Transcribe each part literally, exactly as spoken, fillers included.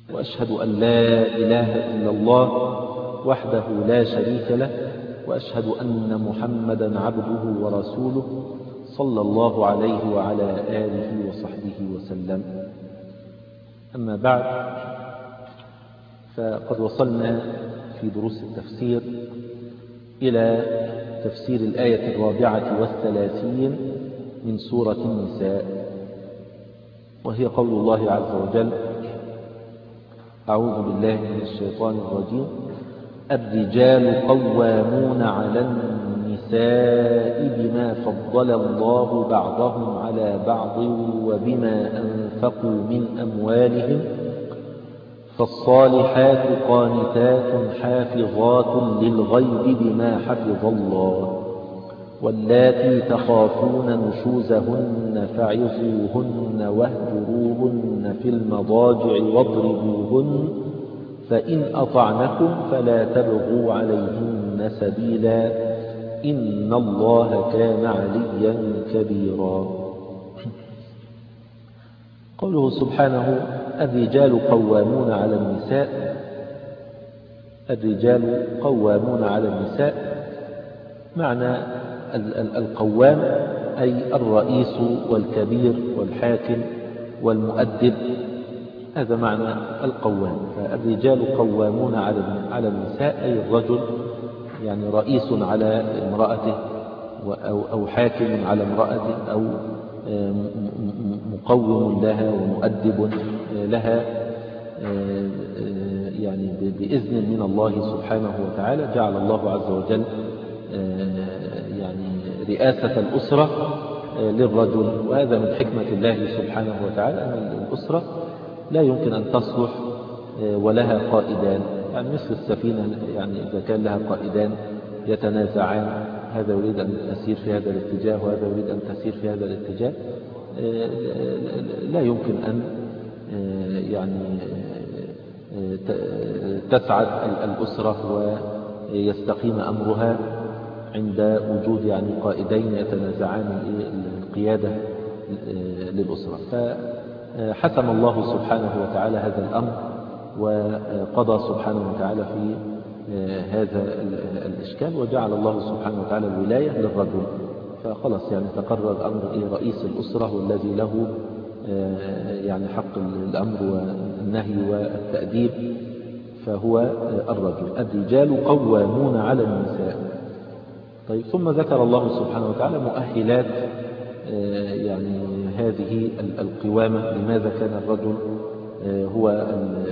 وأشهد أن لا إله إلا الله وحده لا شريك له، وأشهد أن محمدا عبده ورسوله صلى الله عليه وعلى آله وصحبه وسلم. أما بعد، فقد وصلنا في دروس التفسير إلى تفسير الآية الرابعة والثلاثين من سورة النساء، وهي قول الله عز وجل: أعوذ بالله من الشيطان الرجيم: الرجال قوامون على النساء بما فضل الله بعضهم على بعض وبما أنفقوا من أموالهم، فالصالحات قانتات حافظات للغيب بما حفظ الله، واللاتي تخافون نشوزهن فعظوهن واهجروهن في المضاجع واضربوهن، فإن أطعنكم فلا تبغوا عليهن سبيلا، إن الله كان عليا كبيرا. قوله سبحانه: الرجال قوامون على النساء. الرجال قوامون على النساء، معنى القوام أي الرئيس والكبير والحاكم والمؤدب، هذا معنى القوام. فالرجال قوامون على النساء أي الرجل يعني رئيس على امرأته، أو حاكم على امرأته، أو مقوم لها ومؤدب لها، يعني بإذن من الله سبحانه وتعالى. جعل الله عز وجل يعني رئاسة الأسرة للرجل، وهذا من حكمة الله سبحانه وتعالى، أن الأسرة لا يمكن أن تصلح ولها قائدان، يعني مثل السفينة، يعني إذا كان لها قائدان يتنازعان، هذا يريد أن تسير في هذا الاتجاه وهذا يريد أن تسير في هذا الاتجاه، لا يمكن أن يعني تسعد الأسرة ويستقيم أمرها عند وجود يعني قائدين يتنازعان القيادة للأسرة. فحسم الله سبحانه وتعالى هذا الأمر، وقضى سبحانه وتعالى في هذا الإشكال، وجعل الله سبحانه وتعالى الولاية للرجل. فخلص يعني تقرر الأمر إلى رئيس الأسرة، والذي له يعني حق الأمر والنهي والتأديب فهو الرجل. الرجال قوامون على النساء. طيب، ثم ذكر الله سبحانه وتعالى مؤهلات يعني هذه القوامة. لماذا كان الرجل هو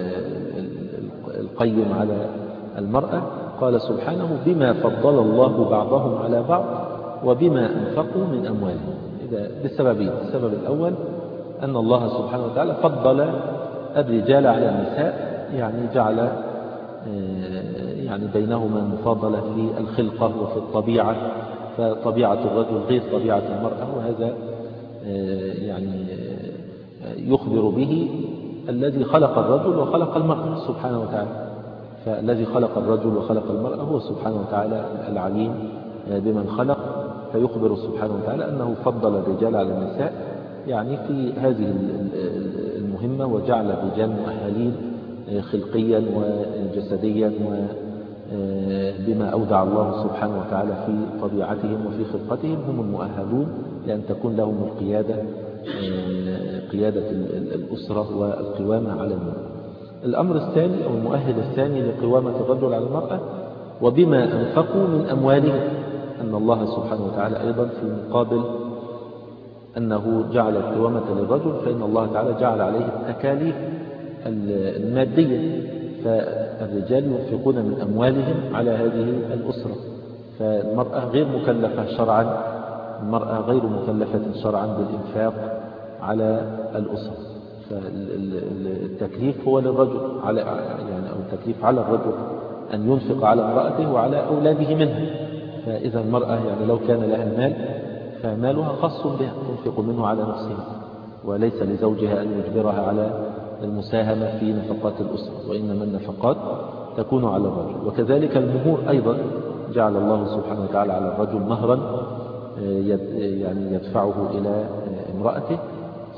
القيم على المرأة؟ قال سبحانه: بما فضل الله بعضهم على بعض وبما أنفقوا من أموالهم. إذا بالسببين: السبب الأول أن الله سبحانه وتعالى فضل الرجال على النساء، يعني جعل يعني بينهما مفاضلة في الخلقة وفي الطبيعة، فطبيعة الرجل غير طبيعة المرأة، وهذا يعني يخبر به الذي خلق الرجل وخلق المرأة سبحانه وتعالى. فالذي خلق الرجل وخلق المرأة هو سبحانه وتعالى العليم بمن خلق، فيخبر سبحانه وتعالى أنه فضل الرجال على النساء يعني في هذه المهمة، وجعل الرجال مؤهلين خلقيا وجسديا وبما أودع الله سبحانه وتعالى في طبيعتهم وفي خلقتهم، هم المؤهلون لأن تكون لهم القيادة، قيادة الأسرة والقوامة على المرأة. الأمر الثاني أو المؤهل الثاني لقوامة الرجل على المرأة: وبما أنفقوا من أموالهم. أن الله سبحانه وتعالى أيضا في مقابل أنه جعل القوامة للرجل، فإن الله تعالى جعل عليه التكاليف المادية، فالرجال ينفقون من أموالهم على هذه الأسرة. فالمرأة غير مكلفة شرعا، المرأة غير مكلفة شرعا بالإنفاق على الأسرة، فالتكليف هو للرجل، على يعني أو التكليف على الرجل أن ينفق على امرأته وعلى أولاده منها. فإذا المرأة يعني لو كان لها المال فمالها خاص بها، تنفق منه على نفسها، وليس لزوجها أن يجبرها على المساهمة في نفقات الأسرة، وإنما النفقات تكون على الرجل. وكذلك المهور أيضا جعل الله سبحانه وتعالى على الرجل مهرا يعني يدفعه إلى امرأته،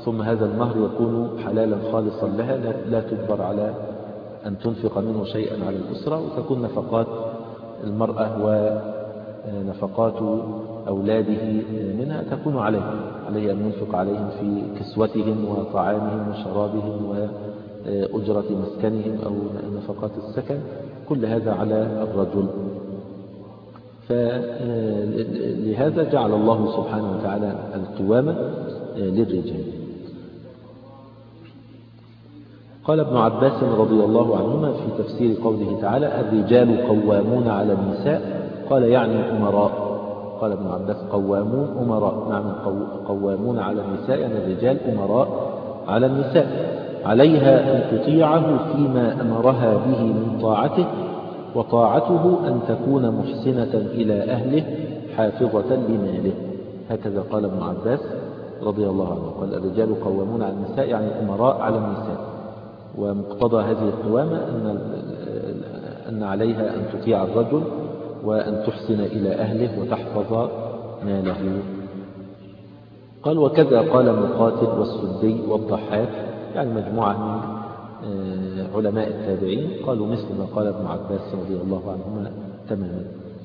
ثم هذا المهر يكون حلالا خالصا لها، لا تجبر على أن تنفق منه شيئا على الأسرة، وتكون نفقات المرأة ونفقات أولاده منها تكون عليه عليه أن ينفق عليهم في كسوتهم وطعامهم وشرابهم وأجرة مسكنهم أو نفقات السكن، كل هذا على الرجل. فلهذا جعل الله سبحانه وتعالى القوامة للرجال. قال ابن عباس رضي الله عنهما في تفسير قوله تعالى الرجال قوامون على النساء، قال يعني أمراء. قال ابن عباس قوامون أمراء، معنى قوامون على النساء يعني الرجال أمراء على النساء، عليها أن تطيعه فيما أمرها به من طاعته، وطاعته أن تكون محسنة إلى أهله حافظة لماله. هكذا قال ابن عباس رضي الله عنه، قال الرجال قوامون على النساء يعني أمراء على النساء، ومقتضى هذه القوامة أن, أن عليها أن تطيع الرجل وأن تحسن إلى أهله وتحفظ ماله. قال وكذا قال مقاتل والسدي والضحاك، يعني مجموعة من علماء التابعين قالوا مثل ما قال ابن عباس رضي الله عنهما تماما.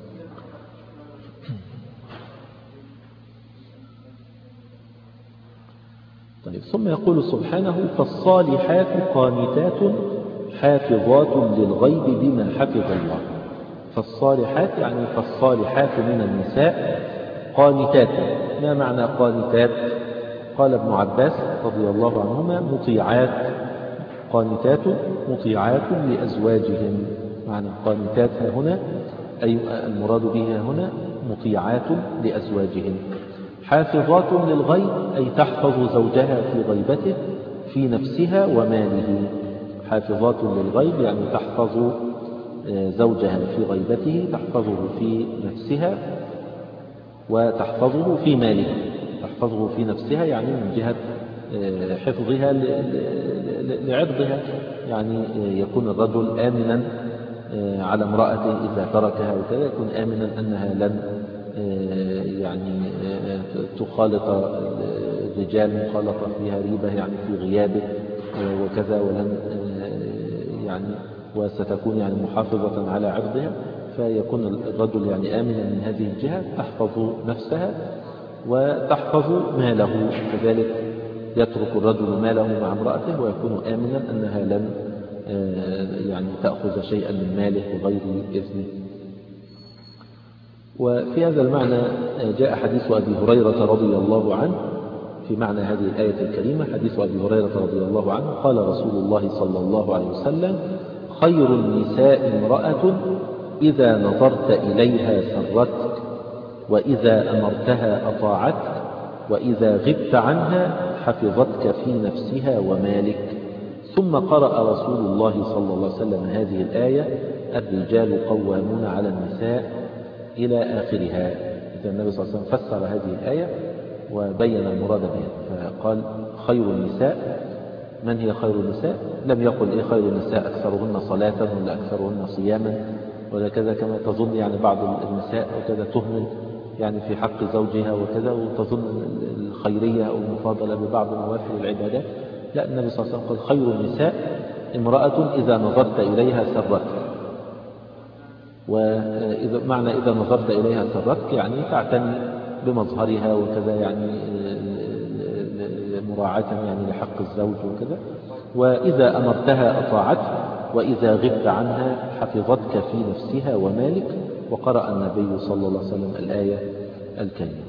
طيب ثم يقول سبحانه فالصالحات قانتات حافظات للغيب بما حفظ الله. فالصالحات يعني فالصالحات من النساء قانتات. ما معنى قانتات؟ قال ابن عباس رضي الله عنهما مطيعات، قانتات مطيعات لأزواجهم. معنى قانتات هنا أي المراد بها هنا مطيعات لأزواجهم. حافظات للغيب أي تحفظ زوجها في غيبته في نفسها وماله. حافظات للغيب يعني تحفظ زوجها في غيبته، تحفظه في نفسها وتحفظه في ماله. تحفظه في نفسها يعني من جهة حفظها لعرضها، يعني يكون الرجل آمنا على امرأته إذا تركها وكذا، يكون آمنا أنها لن يعني تخالط الرجال مخالطة فيها ريبة يعني في غيابه وكذا، ولن يعني وستكون يعني محافظة على عرضها، فيكون الرجل يعني آمنا من هذه الجهة، تحفظ نفسها وتحفظ ماله. كذلك يترك الرجل ماله مع امرأته ويكون آمنا أنها لن يعني تأخذ شيئا من ماله بغير إذنه. وفي هذا المعنى جاء حديث أبي هريرة رضي الله عنه في معنى هذه الآية الكريمة. حديث أبي هريرة رضي الله عنه قال رسول الله صلى الله عليه وسلم خير النساء امرأة إذا نظرت إليها سرتك، وإذا أمرتها أطاعتك، وإذا غبت عنها حفظتك في نفسها ومالك. ثم قرأ رسول الله صلى الله عليه وسلم هذه الآية الرجال قوامون على النساء إلى آخرها. إذا النبي صلى الله عليه وسلم فسر هذه الآية وبين المراد بها، فقال خير النساء. من هي خير النساء؟ لم يقل إيه خير النساء أكثرهن صلاة ولا أكثرهن صياما ولا كذا كما تظن يعني بعض النساء وكذا تهمل يعني في حق زوجها وكذا وتظن الخيرية أو المفاضلة ببعض نوافل العبادات. لا، النبي صلى الله عليه وسلم قال خير النساء امرأة إذا نظرت إليها سرتك. وإذا معنى إذا نظرت إليها سرتك يعني تعتني بمظهرها وكذا، يعني مراعاة يعني لحق الزوج وكذا. وإذا أمرتها أطاعتك، وإذا غبت عنها حفظتك في نفسها ومالك. وقرأ النبي صلى الله عليه وسلم الآية الكريمة.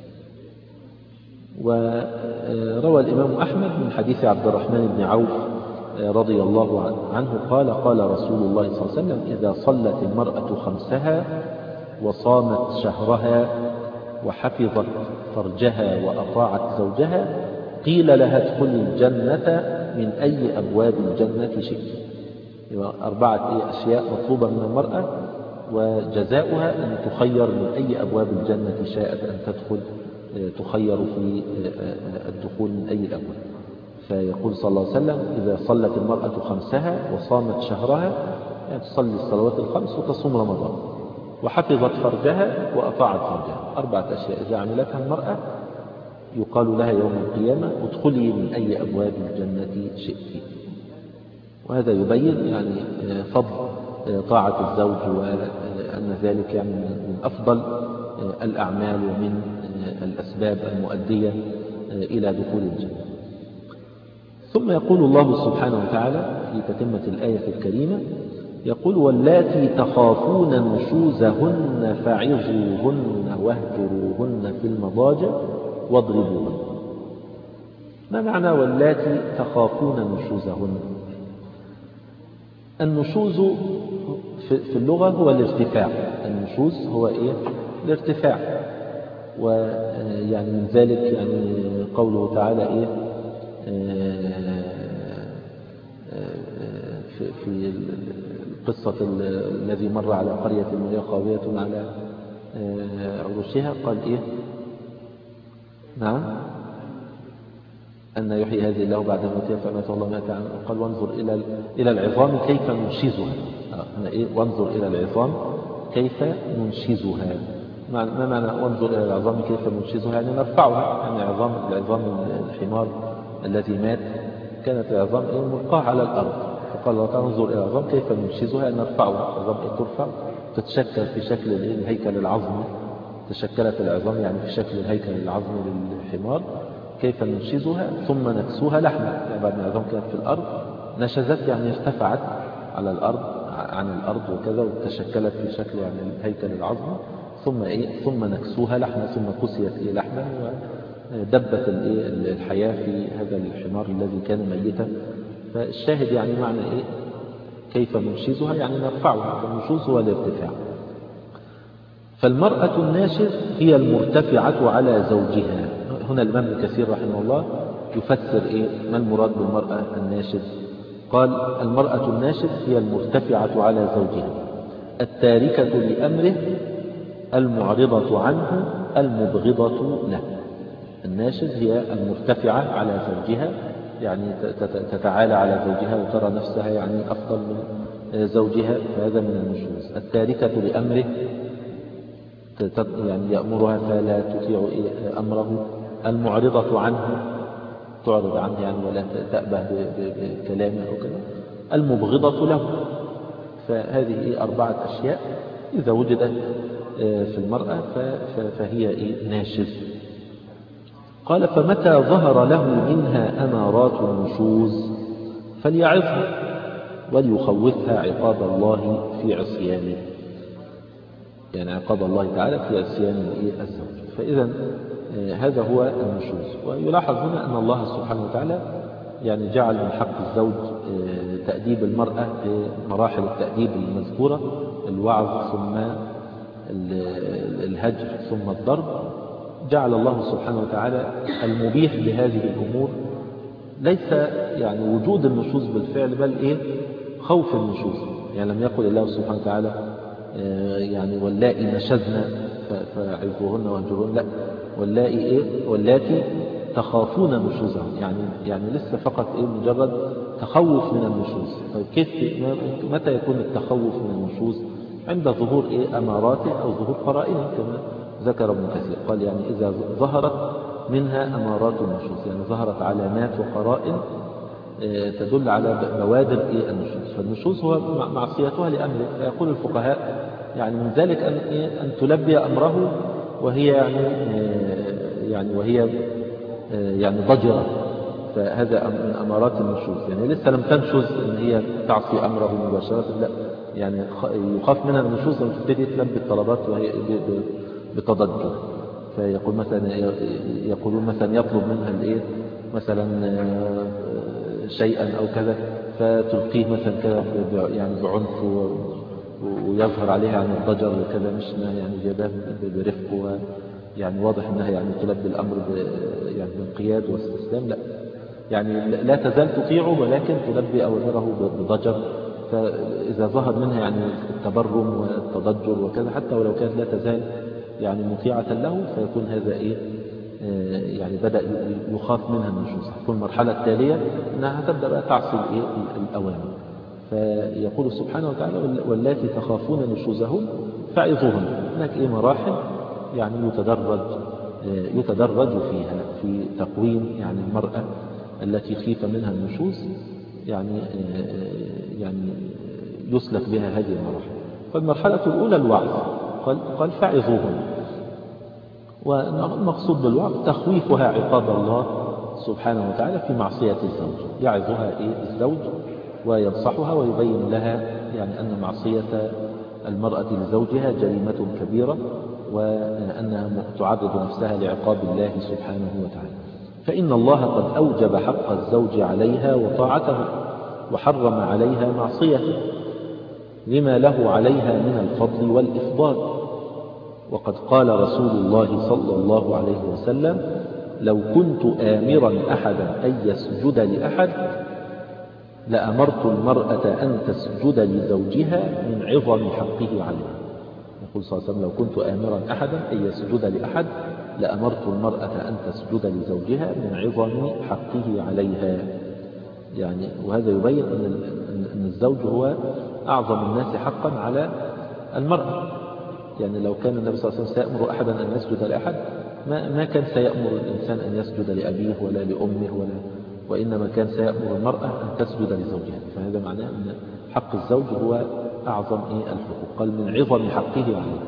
وروى الإمام أحمد من حديث عبد الرحمن بن عوف رضي الله عنه قال قال رسول الله صلى الله عليه وسلم إذا صلت المرأة خمسها وصامت شهرها وحفظت فرجها وأطاعت زوجها قيل لها ادخل الجنة من أي أبواب الجنة شئت. أربعة أشياء مطلوبة من المرأة وجزاؤها أن تخير من أي أبواب الجنة شاءت أن تدخل، تخير في الدخول من أي الأبواب. فيقول صلى الله عليه وسلم إذا صلت المرأة خمسها وصامت شهرها، يعني تصلي الصلوات الخمس وتصوم رمضان، وحفظت فرجها وأطاعت فرجها. أربعة أشياء إذا عملتها المرأة يقال لها يوم القيامة ادخلي من أي أبواب الجنة شئت. وهذا يبين يعني فضل طاعة الزوج، وأن ذلك يعني من أفضل الأعمال ومن الأسباب المؤدية إلى دخول الجنة. ثم يقول الله سبحانه وتعالى في تتمة الآية الكريمة، يقول واللاتي تخافون نشوزهن فعظوهن واهجروهن في المضاجع واضربوهن. ما معنى واللاتي تخافون نشوزهن؟ النشوز في اللغة هو الارتفاع. النشوز هو إيه؟ الارتفاع. ويعني من ذلك يعني قوله تعالى إيه في قصة الذي مر على قرية وهي خاوية على عروشها قال إيه؟ نعم، أن يحيي هذه الله بعد موتها فأماته الله مائة عام. قال وانظر إلى إلى العظام كيف ننشزها. هنا إيه؟ وانظر إلى العظام كيف ننشزها. ما معنى وانظر إلى العظام كيف ننشزها؟ يعني نرفعها. يعني عظام العظام الحمار الذي مات كانت العظام إيه؟ ملقاة على الأرض. فقال الله تعالى انظر إلى العظام كيف ننشزها، نرفعها. العظام إيه؟ ترفع تتشكل في شكل الهيكل العظمي. تشكلت العظام يعني في شكل الهيكل العظمي للحمار. كيف ننشزها ثم نكسوها لحما. يعني بعد ما العظام كانت في الأرض نشزت يعني ارتفعت على الأرض عن الأرض وكذا، وتشكلت في شكل يعني الهيكل العظمي. ثم إيه؟ ثم نكسوها لحما، ثم كسيت إيه؟ لحما، ودبت الإيه؟ الحياة في هذا الحمار الذي كان ميتا. فالشاهد يعني معنى إيه؟ كيف ننشزها يعني نرفعها. النشوز هو الارتفاع. فالمرأة الناشز هي المرتفعة على زوجها. هنا الإمام ابن كثير رحمه الله يفسر إيه؟ ما المراد بالمرأة الناشز؟ قال المرأة الناشز هي المرتفعة على زوجها، التاركة لأمره، المعرضة عنه، المبغضة له. الناشز هي المرتفعة على زوجها، يعني تتعالى على زوجها وترى نفسها يعني أفضل من زوجها، فهذا من النشوز. التاركة لأمره يعني يأمرها فلا تطيع أمره. المعرضة عنه تعرض عنه يعني ولا تأبه بكلامه أو كذا. المبغضة له. فهذه أربعة أشياء إذا وجدت في المرأة فهي ناشز. قال فمتى ظهر له منها أمارات النشوز فليعظها وليخوفها عقاب الله في عصيانه، يعني عقاب الله تعالى في عصيان الزوج. فإذا هذا هو النشوز. ويلاحظ هنا أن الله سبحانه وتعالى يعني جعل من حق الزوج تأديب المرأة بمراحل التأديب المذكورة، الوعظ ثم الهجر ثم الضرب. جعل الله سبحانه وتعالى المبيح لهذه الأمور ليس يعني وجود النشوز بالفعل، بل إيه؟ خوف النشوز. يعني لم يقل الله سبحانه وتعالى يعني واللائي نشزن فعظوهن واهجروهن، لا، واللائي إيه؟ واللاتي تخافون نشوزهم، يعني يعني لسه فقط إيه؟ مجرد تخوف من النشوز. طيب كيف متى يكون التخوف من النشوز؟ عند ظهور إيه؟ أماراته أو ظهور قرائنه كما ذكر ابن كثير. قال يعني إذا ظهرت منها أمارات النشوز، يعني ظهرت علامات وقرائن تدل على بوادر إيه؟ النشوز. فالنشوز هو معصيتها لأمره. فيقول الفقهاء يعني من ذلك أن, إيه؟ أن تلبي أمره وهي يعني يعني وهي يعني ضجرة، فهذا من أمارات النشوز. يعني لسه لم تنشز أن هي تعصي أمره مباشرة، لا، يعني يخاف منها النشوز لما تبتدي تلبي الطلبات وهي بتضجر. فيقول مثلا يقولون مثلا يطلب منها الايه مثلا شيئا أو كذا فتلقيه مثلا كذا يعني بعنف ويظهر عليها عن الضجر وكذا، مش يعني جابها برفق، يعني واضح أنها يعني تلبي الأمر يعني بانقياد واستسلام، لا، يعني لا تزال تطيعه ولكن تلبي أوامره بضجر. فإذا ظهر منها يعني التبرم والتضجر وكذا حتى ولو كانت لا تزال يعني مطيعة له، فيكون هذا إيه يعني بدأ يخاف منها النشوز. تكون المرحلة التالية أنها تبدأ بقى تعصي الإيه الأوامر. فيقول سبحانه وتعالى واللاتي تخافون نشوزهن فعظوهن. هناك إيه مراحل يعني يتدرج يتدرج فيها في تقويم يعني المرأة التي خيف منها النشوز، يعني يعني يسلك بها هذه المراحل. فالمرحلة الأولى الوعظ، قال, قال فعظوهن، والمقصود بالوعظ تخويفها عقاب الله سبحانه وتعالى في معصية الزوج، يعظها الزوج وينصحها ويبين لها يعني أن معصية المرأة لزوجها جريمة كبيرة، وأنها تعرض نفسها لعقاب الله سبحانه وتعالى. فإن الله قد أوجب حق الزوج عليها وطاعته، وحرم عليها معصيته لما له عليها من الفضل والإفضال. وقد قال رسول الله صلى الله عليه وسلم: لو كنت آمرا أحدا أن يسجد لأحد لأمرت المرأة أن تسجد لزوجها من عظم حقه عليها. يقول صلى الله عليه وسلم: لو كنت آمرا أحدا أن يسجد لأحد لأمرت المرأة أن تسجد لزوجها من عظم حقه عليها. يعني وهذا يبين أن الزوج هو أعظم الناس حقا على المرأة. يعني لو كان النبي صلى الله عليه وسلم سيأمر أحدا أن يسجد لأحد ما, ما كان سيأمر الإنسان أن يسجد لأبيه ولا لأمه ولا، وإنما كان سيأمر المرأة أن تسجد لزوجها. فهذا معناه أن حق الزوج هو أعظم الحقوق، قال من عظم حقه عليه.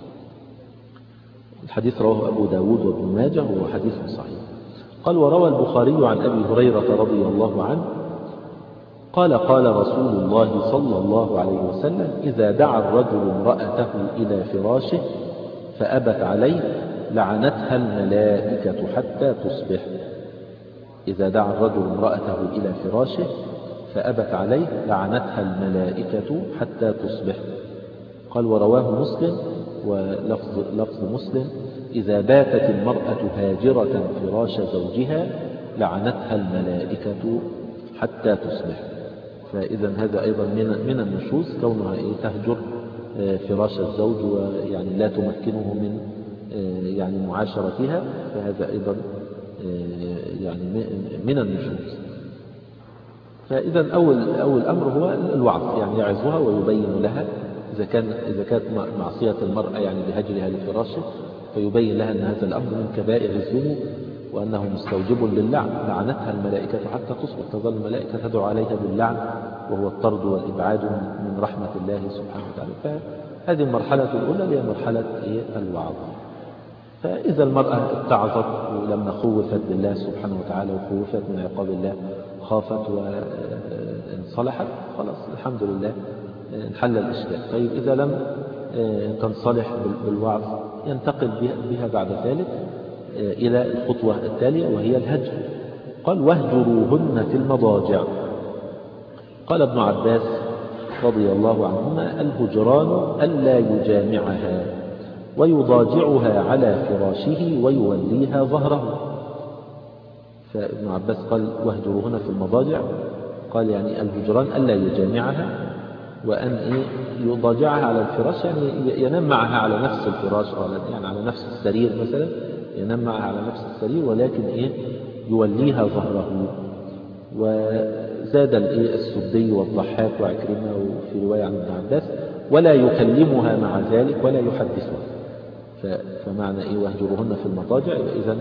الحديث رواه أبو داود وابن ماجه وهو حديث صحيح. قال وروى البخاري عن أبي هريرة رضي الله عنه قال قال رسول الله صلى الله عليه وسلم: إذا دعا الرجل امرأته إلى فراشه فأبت عليه لعنتها الملائكة حتى تصبح. إذا دعا الرجل امرأته إلى فراشه فأبت عليه لعنتها الملائكة حتى تصبح. قال ورواه مسلم ولفظ لفظ مسلم: إذا باتت المرأة هاجرة فراش زوجها لعنتها الملائكة حتى تصبح. فإذا هذا أيضا من من النشوز كونها تهجر فراش الزوج ويعني لا تمكنه من يعني معاشرتها، فهذا أيضا يعني من النشوز. فإذا أول أول أمر هو الوعظ، يعني يعظها ويبين لها إذا كان إذا كانت معصية المرأة يعني بهجرها لفراشه، فيبين لها أن هذا الأمر من كبائر الذنوب وأنه مستوجب للعن. لعنتها الملائكة حتى تصبح، تظل الملائكة تدعو عليها باللعن وهو الطرد والإبعاد من رحمة الله سبحانه وتعالى. فهذه المرحلة الأولى هي مرحلة الوعظ. فإذا المرأة اتعظت ولما خوفت بالله سبحانه وتعالى وخوفت من عقاب الله خافت وانصلحت، خلاص الحمد لله انحل الإشكال. طيب إذا لم تنصلح بالوعظ ينتقل بها بعد ذلك إلى الخطوة التالية وهي الهجر. قال واهجروهن في المضاجع. قال ابن عباس رضي الله عنهما: الهجران ألا يجامعها ويضاجعها على فراشه ويوليها ظهره. فابن عباس قال واهجروهن في المضاجع، قال يعني الهجران ألا يجامعها وأن يضاجعها على الفراش، يعني ينام معها على نفس الفراش أو يعني على نفس السرير مثلا، ينام معها على نفس السرير ولكن إيه يوليها ظهره. وزاد السدي والضحاك وعكرمة وفي رواية عن ابن عباس: ولا يكلمها مع ذلك ولا يحدثها. فمعنى إيه واهجروهن في المضاجع؟ إذن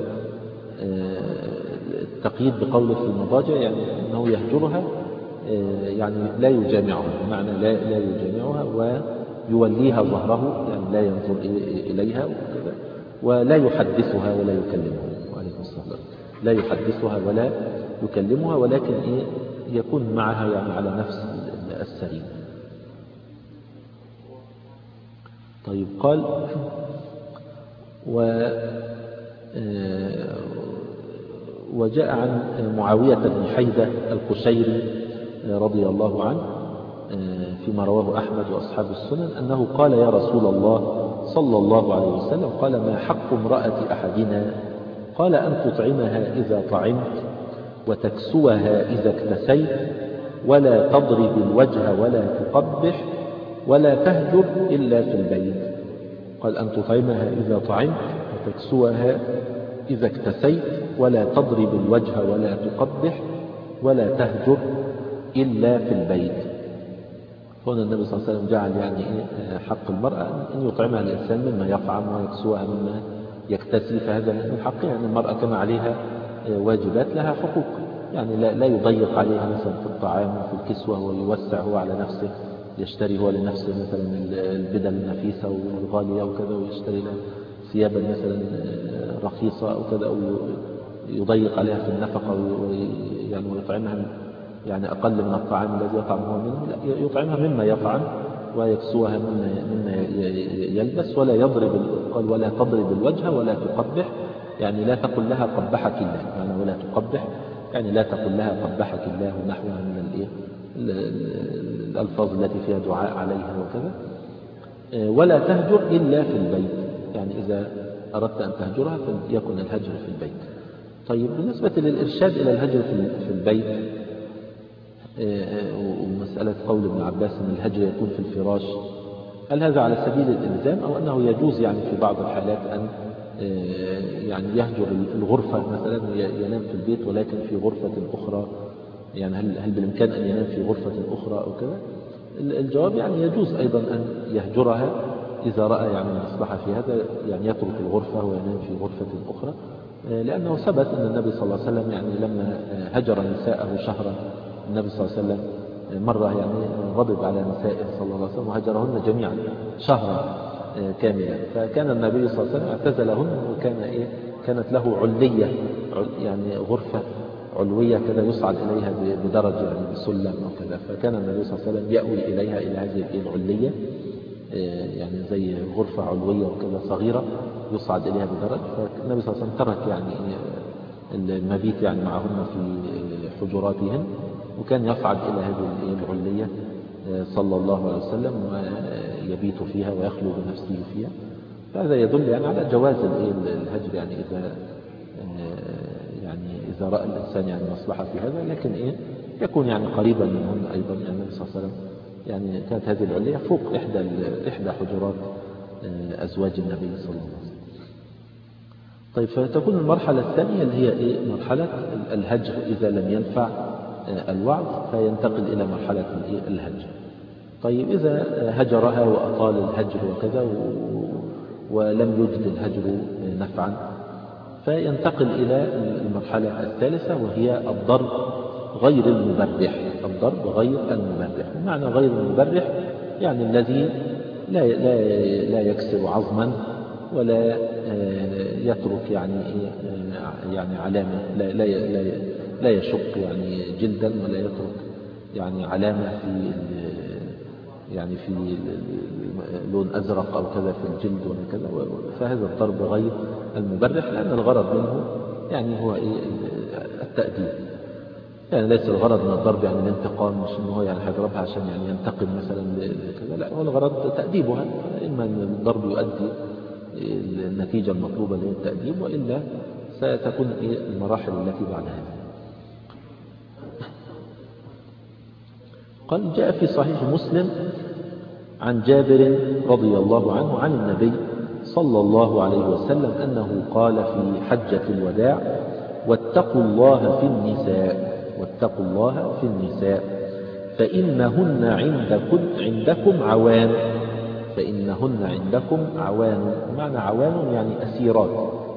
التقييد بقوله في المضاجع يعني أنه يهجرها يعني لا يجامعها، بمعنى لا, لا يجامعها ويوليها ظهره، يعني لا ينظر إليها وكذا، ولا يحدثها ولا يكلمها. وعليكم السلام. لا يحدثها ولا يكلمها ولكن إيه يكون معها يعني على نفس السرير. طيب قال و وجاء عن معاوية بن حيدة القشيري رضي الله عنه فيما رواه أحمد وأصحاب السنن أنه قال: يا رسول الله صلى الله عليه وسلم، قال: ما حق امرأة أحدنا؟ قال: أن تطعمها إذا طعمت وتكسوها إذا اكتسيت ولا تضرب الوجه ولا تقبح ولا تهجر إلا في البيت. قال: أن تطعمها إذا طعمت وتكسوها إذا اكتسيت ولا تضرب الوجه ولا تقبح ولا تهجر إلا في البيت. هنا النبي صلى الله عليه وسلم جعل يعني حق المرأة أن يطعمها الإنسان مما يطعم ويكسوها مما يكتسي فهذا من حقها. يعني المرأة كما عليها واجبات لها حقوق، يعني لا, لا يضيق عليها مثلا في الطعام وفي الكسوة ويوسع هو على نفسه، يشتري هو لنفسه مثلا البدل النفيسة والغالية وكذا، ويشتري له ثيابا مثلا رخيصة أو كذا، أو يضيق عليها في النفقة يعني ويطعمها يعني أقل من الطعام الذي يطعمه منه، لا يطعمها مما يطعم ويكسوها مما, مما يلبس، ولا يضرب قال ولا تضرب الوجه ولا تقبح، يعني لا تقل لها قبحك الله، يعني ولا تقبح يعني لا تقل لها قبحك الله ونحوها من الايه الألفاظ التي فيها دعاء عليها وكذا. ولا تهجر إلا في البيت، يعني إذا أردت أن تهجرها فليكن الهجر في البيت. طيب بالنسبة للإرشاد إلى الهجر في البيت، ومسألة قول ابن عباس أن الهجر يكون في الفراش، هل هذا على سبيل الإلزام أو أنه يجوز يعني في بعض الحالات أن يعني يهجر الغرفة مثلا ينام في البيت ولكن في غرفة أخرى، يعني هل هل بالإمكان أن ينام في غرفة أخرى أو كذا؟ الجواب يعني يجوز أيضا أن يهجرها إذا رأى يعني المصلحة في هذا، يعني يترك الغرفة وينام في غرفة أخرى، لأنه ثبت أن النبي صلى الله عليه وسلم يعني لما هجر نساءه شهرا، النبي صلى الله عليه وسلم مرة يعني غضب على نسائه صلى الله عليه وسلم وهجرهن جميعا شهرا كاملا، فكان النبي صلى الله عليه وسلم اعتزلهن، وكان إيه كانت له علية يعني غرفة علوية كذا يصعد إليها بدرجة يعني بسلم أو كذا، فكان النبي صلى الله عليه وسلم يأوي إليها إلى هذه العلية، يعني زي غرفة علوية وكذا صغيرة يصعد إليها بدرجة، فالنبي صلى الله عليه وسلم ترك يعني المبيت يعني معهن في حجراتهن، وكان يصعد إلى هذه العلية صلى الله عليه وسلم ويبيت فيها ويخلو بنفسه فيها. فهذا يدل يعني على جواز الهجر، يعني إذا يعني إذا رأى الإنسان يعني مصلحة في هذا، لكن إيه يكون يعني قريبا منهن أيضا، يعني النبي صلى الله عليه وسلم يعني كانت هذه العلية فوق إحدى إحدى حجرات أزواج النبي صلى الله عليه وسلم. طيب فتكون المرحلة الثانية اللي هي إيه مرحلة الهجر إذا لم ينفع الوعظ، فينتقل إلى مرحلة الهجر. طيب إذا هجرها وأطال الهجر وكذا ولم يجد الهجر نفعا، فينتقل إلى المرحلة الثالثة وهي الضرب غير المبرح. الضرب غير المبرح، معنى غير المبرح يعني الذي لا لا لا يكسر عظما ولا يترك يعني يعني علامة، لا لا لا لا يشق يعني جلدا، ولا يترك يعني علامة في يعني في لون أزرق أو كذا في الجلد وكذا، فهذا الضرب غير المبرح، لأن الغرض منه يعني هو إيه التأديب، يعني ليس الغرض من الضرب يعني الانتقام، مش إنه هو يعني هيضربها عشان يعني ينتقم مثلا كذا، لا هو الغرض تأديبها، إما أن الضرب يؤدي النتيجة المطلوبة اللي هي التأديب، وإلا ستكون إيه المراحل التي بعد هذا. قال جاء في صحيح مسلم عن جابر رضي الله عنه عن النبي صلى الله عليه وسلم أنه قال في حجة الوداع: واتقوا الله في النساء واتقوا الله في النساء فإنهن عندكم عندكم عوان فإنهن عندكم عوان معنى عوان يعني أسيرات،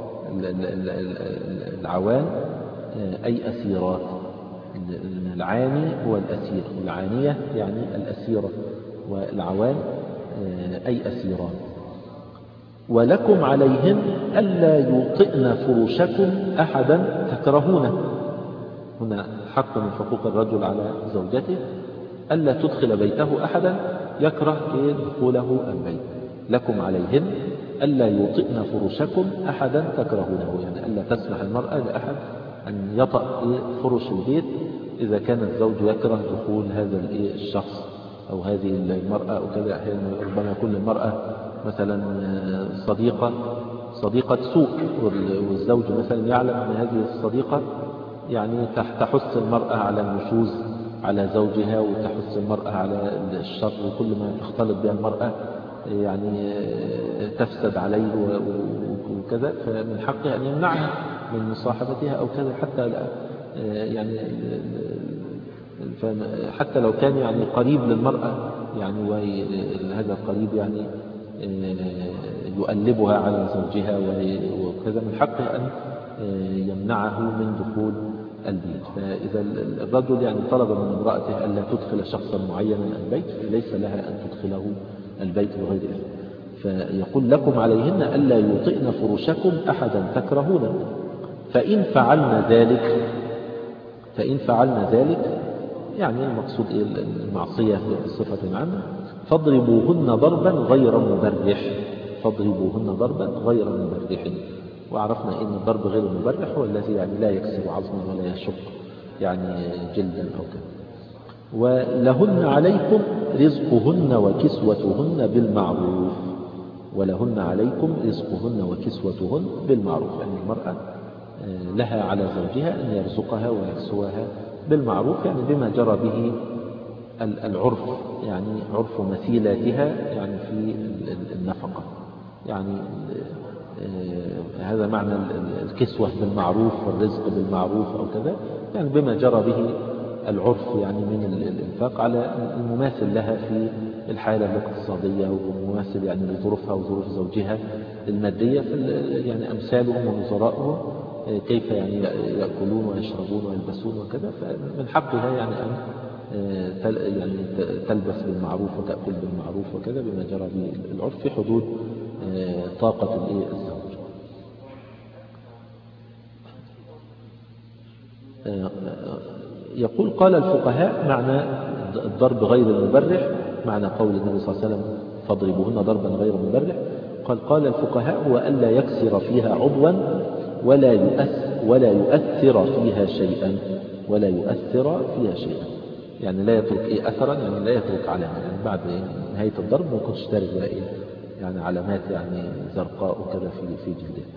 العوان أي أسيرات، العاني هو الأسير، والعانية يعني الأسيرة، والعوان أي أسيران. ولكم عليهن ألا يوطئن فرشكم أحدا تكرهونه، هنا حق من حقوق الرجل على زوجته ألا تدخل بيته أحدا يكره دخوله البيت. لكم عليهن ألا يوطئن فرشكم أحدا تكرهونه، يعني ألا تسمح المرأة لأحد أن يطأ فرش البيت إذا كان الزوج يكره دخول هذا الشخص أو هذه المرأة أو كذا. أحيانا ربما يكون المرأة مثلا صديقة صديقة سوء، والزوج مثلا يعلم أن هذه الصديقة يعني تحث المرأة على النشوز على زوجها، وتحث المرأة على الشر، وكل ما تختلط بها المرأة يعني تفسد عليه وكذا، فمن حقه أن يمنعها من مصاحبتها أو كذا، حتى لا يعني حتى لو كان يعني قريب للمرأة يعني، وهذا القريب يعني يؤلبها على زوجها وكذا، من حقه أن يمنعه من دخول البيت. فإذا الرجل يعني طلب من امرأته ألا تدخل شخصا معينا البيت، فليس لها أن تدخله البيت بغير إذن. فيقول لكم عليهن ألا يوطئن فرشكم أحدا تكرهونه، فإن فعلن ذلك فإن فعلن ذلك يعني المقصود المعصية بصفة عامة، فاضربوهن ضربا غير مبرح فاضربوهن ضربا غير مبرح. وعرفنا أن الضرب غير المبرح هو الذي يعني لا يكسر عظما ولا يشق يعني جلدا أو كذا. ولهن عليكم رزقهن وكسوتهن بالمعروف ولهن عليكم رزقهن وكسوتهن بالمعروف، يعني المرأة لها على زوجها أن يرزقها ويكسوها بالمعروف، يعني بما جرى به العرف، يعني عرف مثيلاتها يعني في النفقة. يعني هذا معنى الكسوة بالمعروف والرزق بالمعروف أو كذا، يعني بما جرى به العرف يعني من الإنفاق على المماثل لها في الحالة الاقتصادية، ومماثل يعني لظروفها وظروف زوجها المادية، يعني أمثالهم ونظرائهم كيف يعني يأكلون ويشربون ويلبسون وكذا. فمن حقها يعني أن يعني تلبس بالمعروف وتأكل بالمعروف وكذا بما جرى به العرف في حدود طاقة الزوج. يقول قال الفقهاء معنى الضرب غير المبرح، معنى قول النبي صلى الله عليه وسلم فاضربوهن ضربا غير مبرح، قال قال الفقهاء هو ألا يكسر فيها عضوا ولا يؤثر ولا يؤثر فيها شيئا ولا يؤثر فيها شيئا يعني لا يترك إيه أثرا، يعني لا يترك علامة، يعني بعد نهاية الضرب ما يكونش تارك بقى إيه يعني علامات يعني زرقاء وكذا في في جلدها.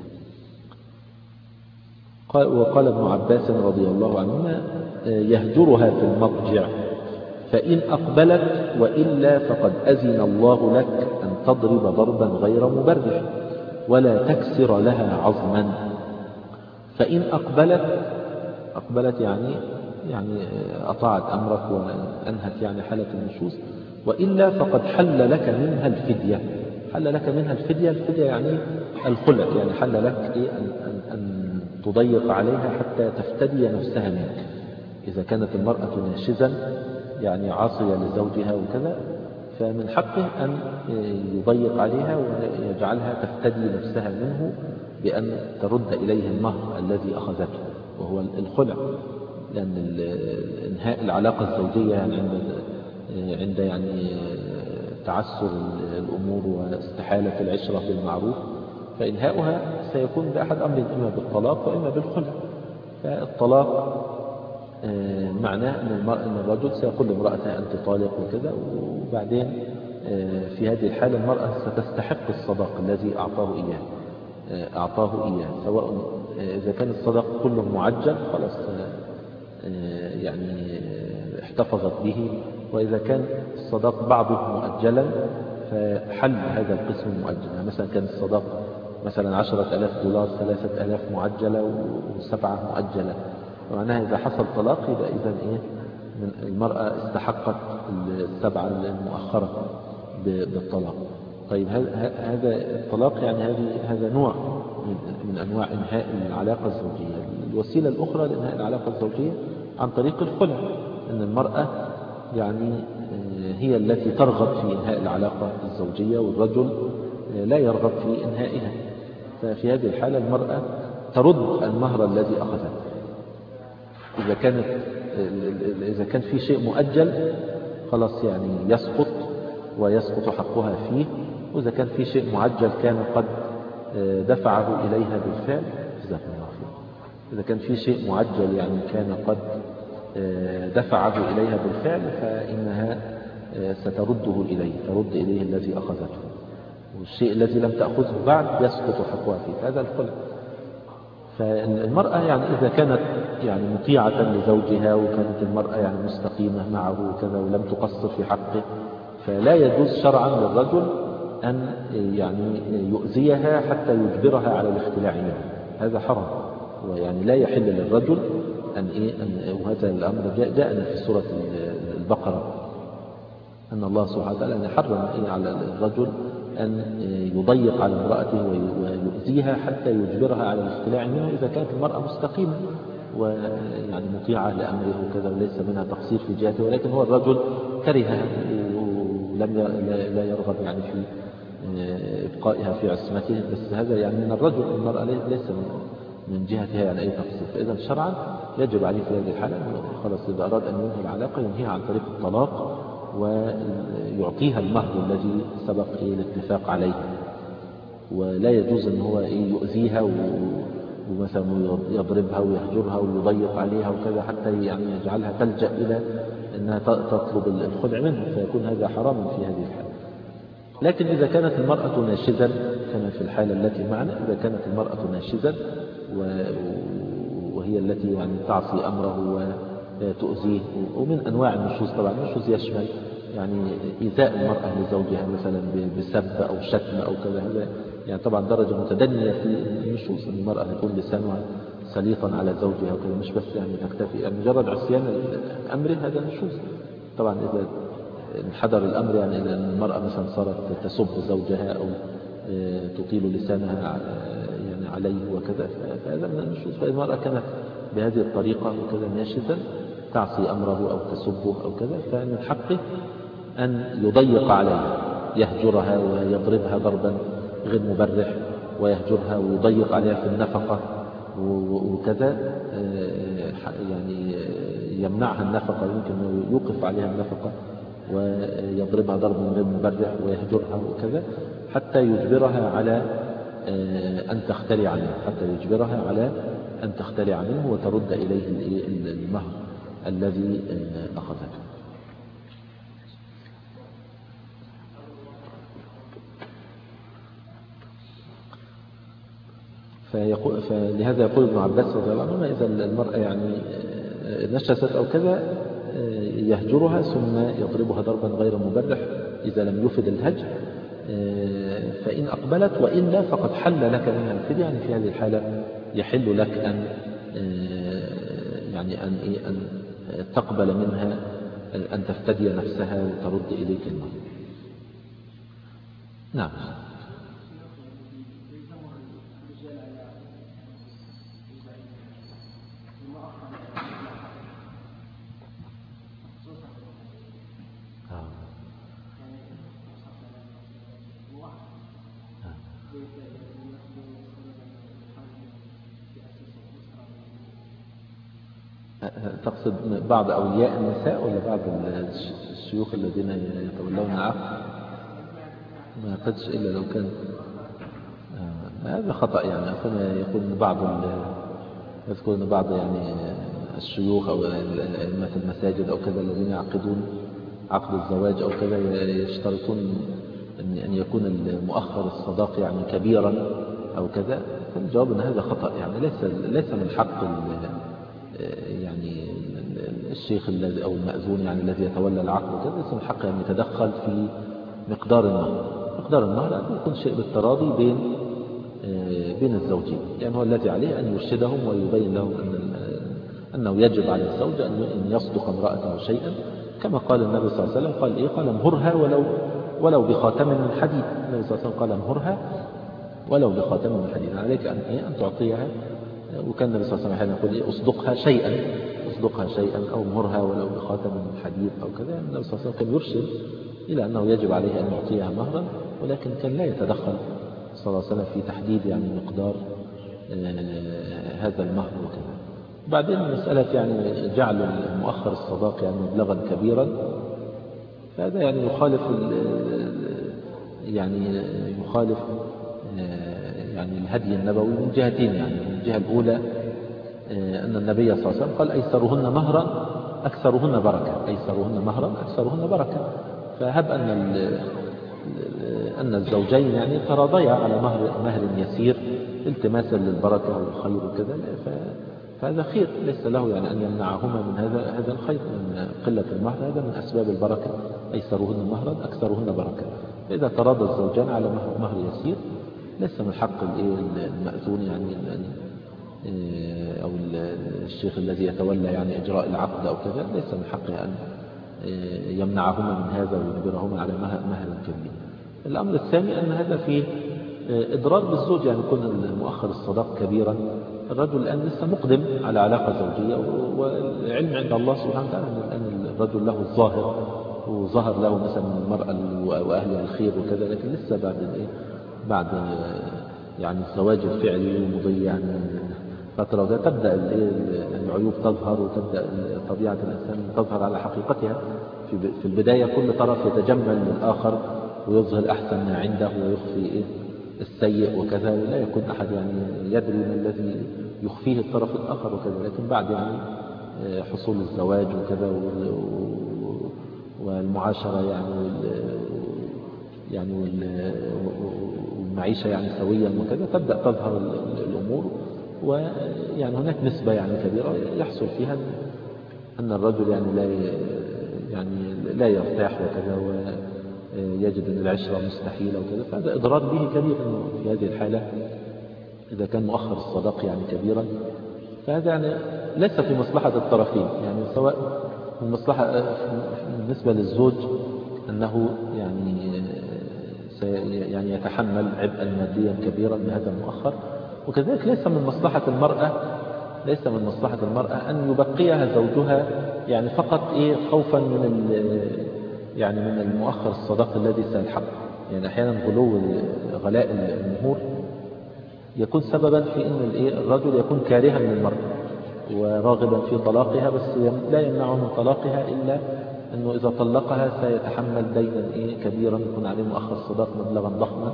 قال وقال ابن عباس رضي الله عنهما يهجرها في المضجع، فإن أقبلت وإلا فقد أذن الله لك أن تضرب ضربا غير مبرح ولا تكسر لها عظما. فإن أقبلت أقبلت يعني يعني أطاعت أمرك وأنهت يعني حالة النشوز، وإلا فقد حل لك منها الفدية. حل لك منها الفدية الفدية يعني الخلع، يعني حل لك إيه أن, أن, أن تضيق عليها حتى تفتدي نفسها منك. إذا كانت المرأة ناشزا يعني عاصية لزوجها وكذا، فمن حقه أن يضيق عليها ويجعلها تفتدي نفسها منه بأن ترد إليه المهر الذي أخذته وهو الخلع، لأن انهاء العلاقة الزوجية يعني عند عند يعني تعسر الأمور واستحالة العشرة بالمعروف، فإنهاؤها سيكون بأحد أمر، إما بالطلاق وإما بالخلع. فالطلاق معناه أن الرجل سيقول لامرأته أنت طالق وكذا، وبعدين في هذه الحالة المرأة ستستحق الصداق الذي أعطاه إياه أعطاه إياه سواء إذا كان الصداق كله معجل خلاص يعني احتفظت به، وإذا كان الصداق بعضه مؤجلا فحل هذا القسم المؤجل. يعني مثلا كان الصداق مثلا عشرة ألاف دولار، ثلاثة ألاف معجلة وسبعة مؤجلة، ومعناها إذا حصل طلاق يبقى إذن إيه من المرأة استحقت السبعة المؤخرة بالطلاق. طيب هذا الطلاق يعني هذه هذا نوع من أنواع إنهاء العلاقة الزوجية. الوسيلة الأخرى لإنهاء العلاقة الزوجية عن طريق الخلع، أن المرأة يعني هي التي ترغب في إنهاء العلاقة الزوجية والرجل لا يرغب في إنهائها، ففي هذه الحالة المرأة ترد المهر الذي أخذته. إذا كانت إذا كان في شيء مؤجل خلاص يعني يسقط ويسقط حقها فيه، وإذا كان في شيء معجل كان قد دفعه إليها بالفعل جزاكم الله خير. إذا كان في شيء معجل يعني كان قد دفعه إليها بالفعل فإنها سترده إليه، ترد إليه الذي أخذته، والشيء الذي لم تأخذه بعد يسقط حقها فيه، هذا الخلع. فالمرأة يعني إذا كانت يعني مطيعة لزوجها وكانت المرأة يعني مستقيمة معه وكذا ولم تقصر في حقه، فلا يجوز شرعا للرجل أن يعني يؤذيها حتى يجبرها على الاختلاع منه، هذا حرام. ويعني لا يحل للرجل أن إيه أن وهذا الأمر جاء جاءنا في سورة البقرة أن الله سبحانه وتعالى حرم إيه على الرجل أن يضيق على امرأته ويؤذيها حتى يجبرها على الاختلاع منه إذا كانت المرأة مستقيمة ويعني مطيعة لأمره وكذا وليس منها تقصير في جهته، ولكن هو الرجل كرهها ولم لا يرغب يعني في إبقائها في عصمته، بس هذا يعني من الرجل، المرأة ليس من جهتها يعني أي تقصير. فإذا شرعا يجب عليه في هذه الحالة خلاص إذا أراد أن ينهي العلاقة ينهيها عن طريق الطلاق ويعطيها المهر الذي سبق الاتفاق عليه، ولا يجوز أن هو يؤذيها ومثلا يضربها ويهجرها ويضيق عليها وكذا حتى يعني يجعلها تلجأ إلى أنها تطلب الخلع منه، فيكون هذا حراما في هذه الحالة. لكن إذا كانت المرأة ناشزا كما في الحالة التي معنا، إذا كانت المرأة ناشزا وهي التي يعني تعصي أمره وتؤذيه، ومن أنواع النشوز طبعا النشوز يشمل يعني إيذاء المرأة لزوجها مثلا بسب أو شتم أو كذا، هذا يعني طبعا درجة متدنية في النشوز، أن المرأة يكون لسانها سليطا على زوجها وكذا، مش بس يعني تكتفي يعني مجرد عصيان أمره هذا نشوز. طبعا إذا انحدر الأمر يعني إذا المرأة مثلا صارت تسب زوجها أو تطيل لسانها يعني عليه وكذا فهذا من النشوز. فالمرأة كانت بهذه الطريقة وكذا ناشزا تعصي أمره أو تسبه أو كذا، فمن حقه أن يضيق عليها، يهجرها ويضربها ضربا غير مبرح ويهجرها ويضيق عليها في النفقة وكذا، يعني يمنعها النفقة، يمكن يوقف عليها النفقة ويضربها ضربا غير مبرح ويهجرها وكذا حتى يجبرها على أن تختلع منه، حتى يجبرها على أن تختلع منه وترد إليه المهر الذي أخذته. فيقول فلهذا يقول ابن عباس رضي الله عنهما إذا المرأة يعني نشست أو كذا يهجرها ثم يضربها ضربا غير مبرح إذا لم يفد الهجر، فإن أقبلت وإلا فقد حل لك منها الفدية، يعني في هذه الحالة يحل لك أن يعني أن أن تقبل منها أن تفتدي نفسها وترد إليك المهر. نعم. تقصد بعض أولياء النساء ولا بعض الشيوخ الذين يتولون عقد؟ ما قدش إلا لو كان آه هذا خطأ، يعني كما يقول بعض يذكرون بعض يعني الشيوخ أو أئمة المساجد أو كذا الذين يعقدون عقد الزواج أو كذا يشترطون أن يكون المؤخر الصداق يعني كبيرا أو كذا، فالجواب أن هذا خطأ، يعني ليس ليس من حق يعني الشيخ الذي أو المأذون يعني الذي يتولى العقد وكذا ليس من حقه أن يتدخل في مقدار المهر. مقدار المهر أن يكون شيء بالتراضي بين بين الزوجين، يعني هو الذي عليه أن يرشدهم ويبين لهم أن أنه يجب على الزوج أن يصدق امرأته شيئا، كما قال النبي صلى الله عليه وسلم قال إيه قال مهرها ولو ولو بخاتم من حديد. النبي صلى الله عليه وسلم قال مهرها ولو بخاتم من حديد، عليك أن إيه أن تعطيها. وكان النبي صلى الله عليه وسلم يقول إيه أصدقها شيئا أصدقها شيئا أو مهرها ولو بخاتم من حديد أو كذا. النبي صلى الله عليه وسلم كان يرشد إلى أنه يجب عليه أن يعطيها مهرا، ولكن كان لا يتدخل صلى الله عليه وسلم في تحديد يعني مقدار هذا المهر وكذا. بعدين مسألة يعني جعل المؤخر الصداق يعني مبلغا كبيرا، فهذا يعني يخالف يعني يخالف يعني الهدي النبوي من جهتين. يعني من الجهة الأولى أن النبي صلى الله عليه وسلم قال أيسرهن مهرا أكثرهن بركة، أيسرهن مهرا أكثرهن بركة. فهب أن أن الزوجين يعني تراضيا على مهر مهر يسير التماسا للبركة والخير وكذا، فهذا خير ليس له يعني أن يمنعهما من هذا هذا الخير، من قلة المهر هذا من أسباب البركة، أيسرهن مهرا أكثرهن بركة. فإذا تراضى الزوجان على مهر, مهر يسير ليس من حق المأذون يعني أو الشيخ الذي يتولى يعني إجراء العقد أو كذا ليس من حقه أن يمنعهما من هذا ويجبرهما على مهر كبير. الأمر الثاني أن هذا فيه إضرار بالزوج، يعني يكون مؤخر الصداق كبيرا، الرجل الآن لسه مقدم على علاقة زوجية، والعلم عند الله سبحانه وتعالى أن الآن الرجل له الظاهر وظهر له مثلا المرأة وأهلها الخير وكذا، لكن لسه بعد إيه بعد يعني الزواج الفعلي ومضي يعني فترة وكذا تبدأ العيوب تظهر، وتبدأ طبيعة الإنسان تظهر على حقيقتها. في البداية كل طرف يتجمل للآخر ويظهر أحسن ما عنده ويخفي إيه السيء وكذا، لا يكون أحد يعني يدري ما الذي يخفيه الطرف الآخر وكذا. لكن بعد يعني حصول الزواج وكذا والمعاشرة يعني يعني والمعيشة يعني سويا وكذا تبدأ تظهر الأمور، ويعني هناك نسبة يعني كبيرة يحصل فيها أن الرجل يعني لا يعني لا يرتاح وكذا، ويجد أن العشرة مستحيلة وكذا، فهذا إضرار به كبير. في هذه الحالة إذا كان مؤخر الصداق يعني كبيرا، فهذا يعني ليس في مصلحة الطرفين، يعني سواء من مصلحة بالنسبة للزوج أنه يعني يعني يتحمل عبئا ماديا كبيرا بهذا المؤخر، وكذلك ليس من مصلحة المرأة ليس من مصلحة المرأة أن يبقيها زوجها يعني فقط إيه خوفا من يعني من المؤخر الصداق الذي سيلحق. يعني أحيانا غلو غلاء المهور يكون سببا في أن الرجل يكون كارها للمرأة وراغبا في طلاقها، بس لا يمنعه من طلاقها إلا أنه إذا طلقها سيتحمل دينا إيه كبيرا يكون عليه مؤخر الصداق مبلغا ضخما،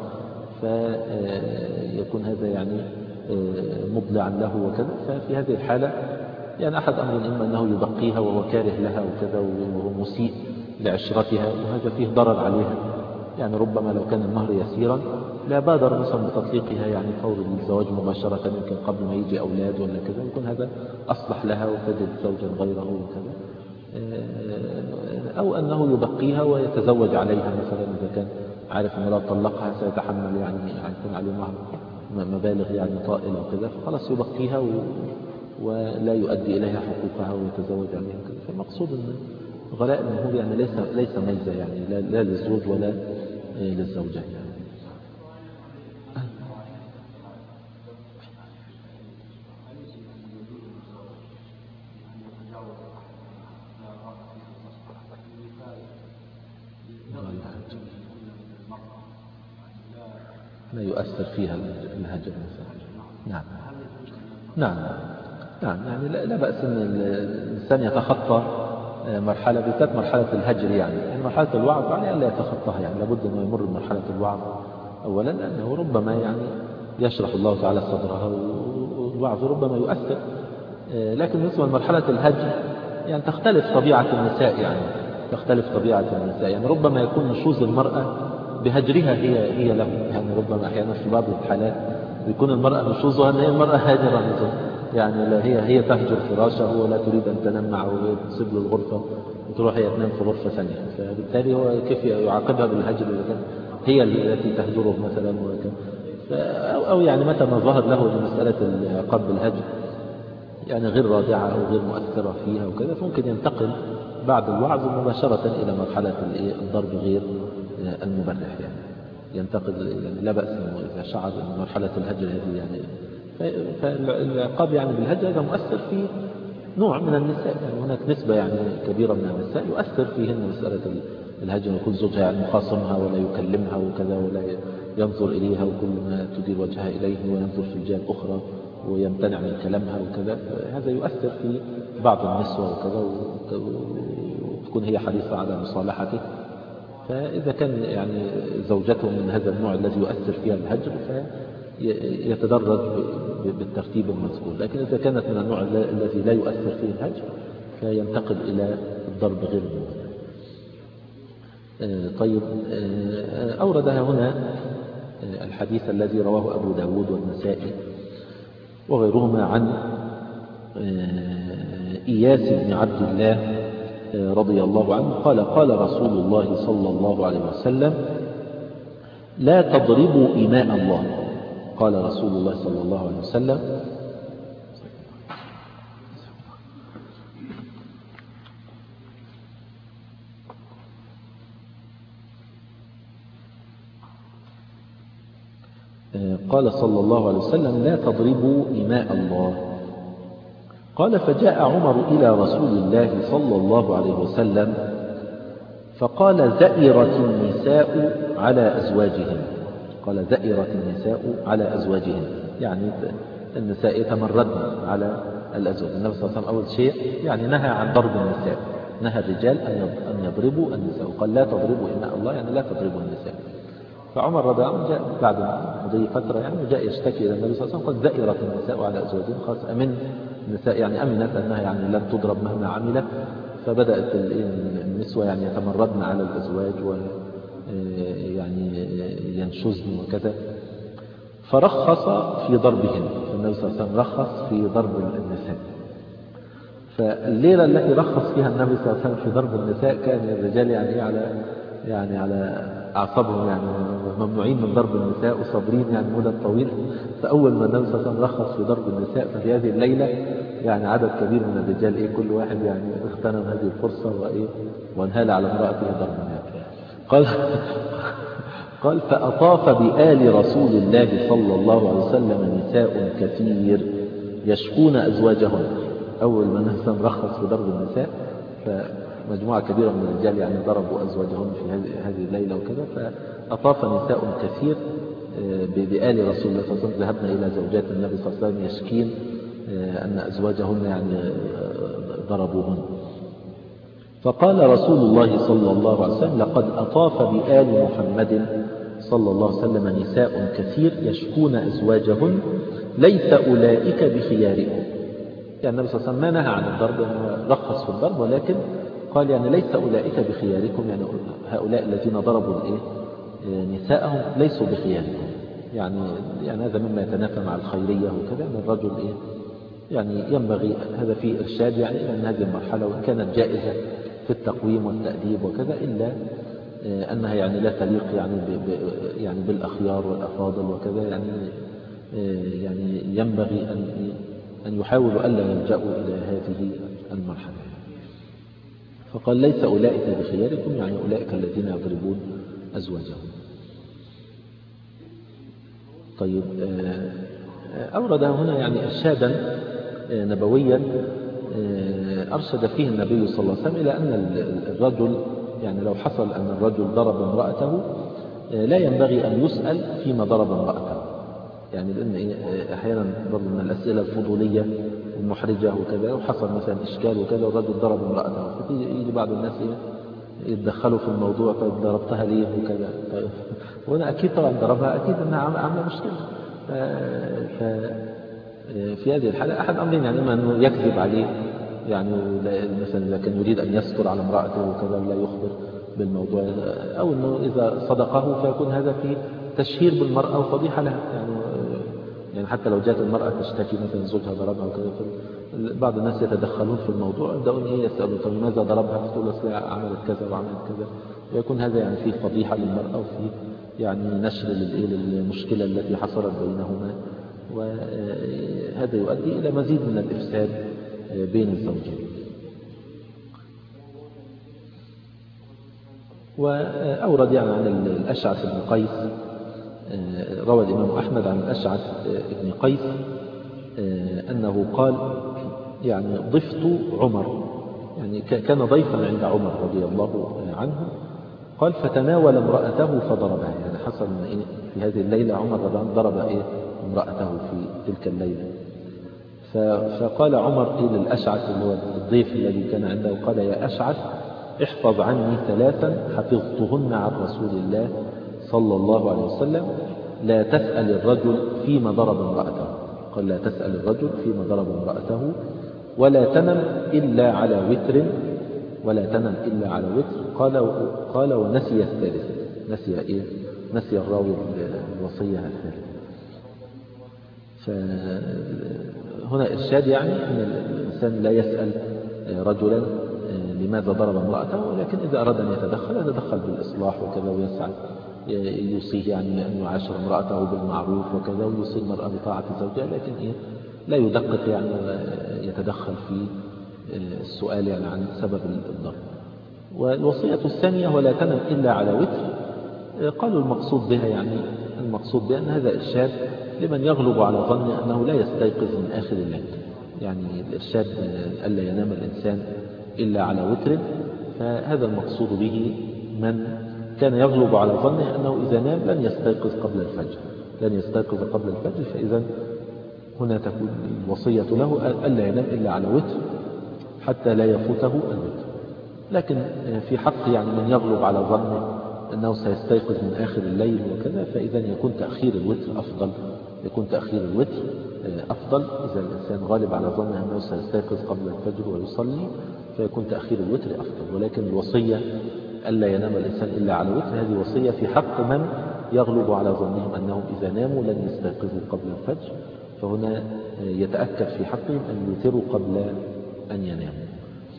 فيكون هذا يعني مضلعا له وكذا. ففي هذه الحالة يعني أحد أمر إما أنه يبقيها وهو كاره لها وكذا وهو مسيء لعشرتها، وهذا فيه ضرر عليها. يعني ربما لو كان المهر يسيرا لا بادر مثلا بتطليقها يعني فور الزواج مباشرة، يمكن قبل ما يجي أولاد ولا كذا، يكون هذا أصلح لها وتجد زوجا غيره وكذا، أو أنه يبقيها ويتزوج عليها مثلا إذا كان عارف أنه لو طلقها سيتحمل يعني يكون عليه مهر مبالغ يعني طائلة وكذا، فخلاص يبقيها و... ولا يؤدي إليها حقوقها ويتزوج عليها وكذا. فالمقصود أن غلاء المهور يعني ليس ليس ميزة يعني لا, لا للزوج ولا للزوجة يعني. لا يؤثر فيها الهجر مثلا. نعم نعم نعم يعني لا, لا بأس أن الإنسان يتخطى مرحلة بالذات مرحلة الهجر، يعني مرحلة الوعظ يعني أن لا يتخطاها، يعني لابد أنه يمر بمرحلة الوعظ أولا، لأنه ربما يعني يشرح الله تعالى صدرها والوعظ ربما يؤثر. لكن بالنسبة لمرحلة الهجر يعني تختلف طبيعة النساء، يعني تختلف طبيعة النساء، يعني ربما يكون نشوز المرأة بهجرها هي هي له، يعني ربما أحيانا في بعض الحالات يكون المرأة نشوزها أن هي المرأة هاجرة مثلا، يعني لا هي هي تهجر فراشه ولا تريد أن تنام معه وتسيب له الغرفة وتروح هي تنام في غرفة ثانية، فبالتالي هو كيف يعاقبها بالهجر إذا كان هي التي تهجره مثلا أو, أو يعني متى ما ظهر له مسألة العقاب بالهجر يعني غير رادعة أو غير مؤثرة فيها وكذا، فممكن ينتقل بعد الوعظ مباشرة إلى مرحلة الضرب غير المبرح، يعني ينتقل يعني لا بأس إذا شعر أن مرحلة الهجر هذه يعني فالعقاب يعني بالهجر هذا مؤثر في نوع من النساء، يعني هناك نسبة يعني كبيرة من النساء يؤثر فيهن مسألة الهجر، يكون زوجها يعني مخاصمها ولا يكلمها وكذا ولا ينظر إليها وكل ما تدير وجهها إليه وينظر في الجهة الأخرى ويمتنع من كلامها وكذا، هذا يؤثر في بعض النسوة وكذا وتكون هي حريصة على مصالحته. فإذا كان يعني زوجته من هذا النوع الذي يؤثر فيها الهجر فيتدرج بالترتيب المذكور، لكن إذا كانت من النوع الذي لا يؤثر فيه الهجر فينتقل إلى الضرب غير المبرح. طيب أوردها هنا الحديث الذي رواه أبو داود والنسائي وغيرهما عن إياس بن عبد الله رضي الله عنه قال قال رسول الله صلى الله عليه وسلم لا تضربوا إماء الله. قال رسول الله صلى الله عليه وسلم قال صلى الله عليه وسلم لا تضربوا إماء الله. قال فجاء عمر إلى رسول الله صلى الله عليه وسلم فقال زئرت النساء على أزواجهن. قال زئرت النساء على أزواجهن يعني النساء يتمردن على الأزواج. النبي صلى الله عليه وسلم أول شيء يعني نهى عن ضرب النساء، نهى الرجال أن يضربوا النساء وقال لا تضربوا إماء الله يعني لا تضربوا النساء. فعمر رضي الله عنه جاء بعد مضي فترة يعني وجاء يشتكي إلى النبي صلى الله عليه وسلم قد زئرت النساء على أزواجهن، خلاص أمن النساء يعني أمنت أنها يعني لن تضرب مهما عملت، فبدأت النسوة يعني يتمردن على الأزواج ويعني ينشزن وكذا، فرخص في ضربهن. فالنبي صلى الله عليه وسلم رخص في ضرب النساء. فالليلة التي رخص فيها النبي صلى الله عليه وسلم في ضرب النساء كان الرجال يعني على يعني على أعصابهم يعني ممنوعين من ضرب النساء وصابرين يعني مدة طويلة. فأول ما النبي صلى الله عليه وسلم رخص في ضرب النساء ففي هذه الليلة يعني عدد كبير من الرجال إيه كل واحد يعني اغتنم هذه الفرصة وإيه وانهال على امرأته ضرب النساء. قال قال فأطاف بآل رسول الله صلى الله عليه وسلم نساء كثير يشكون أزواجهن. أول ما النبي صلى الله عليه وسلم رخص في ضرب النساء فمجموعة كبيرة من الرجال يعني ضربوا أزواجهم في هذه الليلة وكذا، فأطاف نساء كثير بآل رسول الله صلى الله عليه وسلم ذهبنا إلى زوجات النبي صلى الله عليه وسلم يشكين أن أزواجهن يعني ضربوهن. فقال رسول الله صلى الله عليه وسلم لقد أطاف بآل محمد صلى الله عليه وسلم نساء كثير يشكون أزواجهن ليس أولئك بخياركم. يعني النبي صلى الله عليه وسلم ما نهى عن الضرب، يعني رخص في الضرب، ولكن قال يعني ليس أولئك بخياركم، يعني هؤلاء الذين ضربوا الإيه نساءهم ليسوا بخياركم. يعني يعني هذا مما يتنافى مع الخيرية وكذا، أن الرجل إيه يعني ينبغي هذا فيه إرشاد يعني أن هذه المرحلة وإن كانت جائزة في التقويم والتأديب وكذا إلا أنها يعني لا تليق يعني يعني بالأخيار والأفاضل وكذا، يعني يعني ينبغي أن أن يحاولوا ألا يلجأوا إلى هذه المرحلة. فقال ليس أولئك بخياركم يعني أولئك الذين يضربون أزواجهم. طيب أورد هنا يعني إرشادا نبويا أرشد فيه النبي صلى الله عليه وسلم إلى أن الرجل يعني لو حصل أن الرجل ضرب امرأته لا ينبغي أن يسأل فيما ضرب امرأته، يعني لأن أحيانا برضو من الأسئلة الفضولية المحرجة وكذا، وحصل مثلا إشكال وكذا والرجل ضرب امرأته، فيجي بعض الناس يتدخلوا في الموضوع طيب ضربتها ليه وكذا. طيب وأنا أكيد طبعا ضربها أكيد أنها عاملة مشكلة. ففي هذه الحالة أحد أمرين، يعني إما أنه يكذب عليه يعني مثلا إذا كان يريد أن يستر على امرأته وكذا ولا يخبر بالموضوع، أو أنه إذا صدقه فيكون هذا في تشهير بالمرأة وفضيحة لها. يعني يعني حتى لو جاءت المرأة تشتكي مثلا زوجها ضربها وكذا، بعض الناس يتدخلون في الموضوع يبدأون إيه يسألوا طب لماذا ضربها؟ فتقول أصل عملت كذا وعملت كذا، ويكون هذا يعني فيه فضيحة للمرأة وفيه يعني نشر للمشكلة التي حصلت بينهما، وهذا يؤدي إلى مزيد من الإفساد بين الزوجين. وأورد يعني عن الأشعث بن قيس، روى الإمام أحمد عن الأشعث بن قيس أنه قال يعني ضفت عمر، يعني كان ضيفا عند عمر رضي الله عنه، قال فتناول امرأته فضربها. يعني حصل في هذه الليلة عمر ضرب إيه امرأته في تلك الليلة. فقال عمر إلى الأشعث اللي هو الضيف الذي كان عنده، قال يا أشعث احفظ عني ثلاثا حفظتهن عن رسول الله صلى الله عليه وسلم، لا تسأل الرجل فيما ضرب امرأته. قال لا تسأل الرجل فيما ضرب امرأته، ولا تنم إلا على وتر، ولا تنم إلا على وتر. قال قال ونسي الثالث، نسي إيه؟ نسي الراوي الوصية الثالثة. فهنا إرشاد يعني أن الإنسان لا يسأل رجلا لماذا ضرب امرأته، ولكن إذا أراد أن يتدخل يتدخل بالإصلاح وكذا، ويسعى يوصيه يعني أن يعاشر امرأته بالمعروف وكذا، ويوصي المرأة بطاعة زوجها، لكن إيه لا يدقق يعني يتدخل في السؤال يعني عن سبب الضرب. والوصية الثانية ولا تنم إلا على وتر، قالوا المقصود بها يعني المقصود بأن هذا إرشاد لمن يغلب على ظن أنه لا يستيقظ من آخر الليل، يعني الإرشاد ألا ينام الإنسان إلا على وتر، فهذا المقصود به من كان يغلب على ظنه أنه إذا نام لن يستيقظ قبل الفجر لن يستيقظ قبل الفجر فإذا هنا تكون الوصية له ألا ينام إلا على وتر حتى لا يفوته الوتر. لكن في حق يعني من يغلب على ظنه أنه سيستيقظ من آخر الليل وكذا، فإذا يكون تأخير الوتر أفضل يكون تأخير الوتر أفضل. إذا الإنسان غالب على ظنه أنه سيستيقظ قبل الفجر ويصلي فيكون تأخير الوتر أفضل. ولكن الوصية ألا ينام الإنسان إلا على وتر هذه وصية في حق من يغلب على ظنهم أنهم إذا ناموا لن يستيقظوا قبل الفجر، فهنا يتأكد في حقهم أن يوتروا قبل أن يناموا.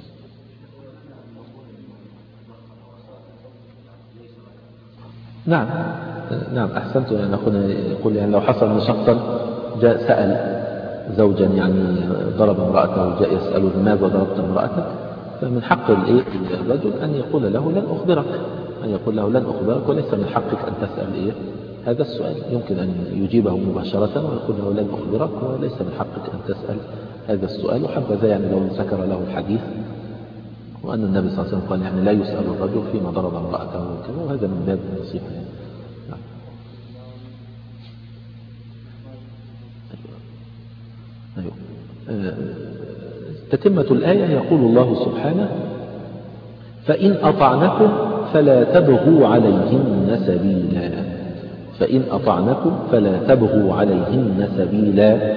نعم نعم أحسنت. يعني أخونا يقول يعني لو حصل أن شخصا جاء سأل زوجا يعني ضرب امرأته وجاء يسأله لماذا ضربت امرأتك، فمن حق الرجل أن يقول له لن أخبرك أن يقول له لن أخبرك وليس من حقك أن تسأل إيه هذا السؤال. يمكن أن يجيبه مباشرة ويقول له لن أخبرك وليس من حقك أن تسأل هذا السؤال. وحبذا يعني لو ذكر له الحديث وأن النبي صلى الله عليه وسلم قال يعني لا يسأل الرجل فيما ضرب امرأته وكذا، وهذا من باب النصيحة يعني. نعم. أيوه. أيوه. تتمة الآية يقول الله سبحانه فإن أطعنكم فلا تبغوا عليهن سبيلا فإن أطعنكم فلا تبغوا عليهن سبيلا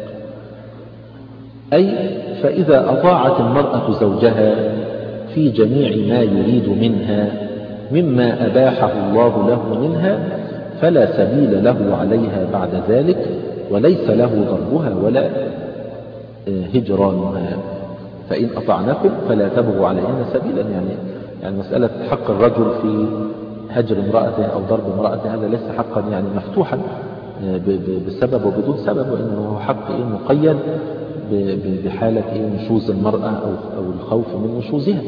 أي فإذا أطاعت المرأة زوجها في جميع ما يريد منها مما أباحه الله له منها فلا سبيل له عليها بعد ذلك وليس له ضربها ولا هجرانها. فإن أطعنكم فلا تبغوا عليهن سبيلا يعني يعني مسألة حق الرجل في هجر امرأته أو ضرب امرأته هذا ليس حقا يعني مفتوحا بسبب وبدون سبب، وإنه هو حق مقيد بحالة نشوز المرأة أو الخوف من نشوزها.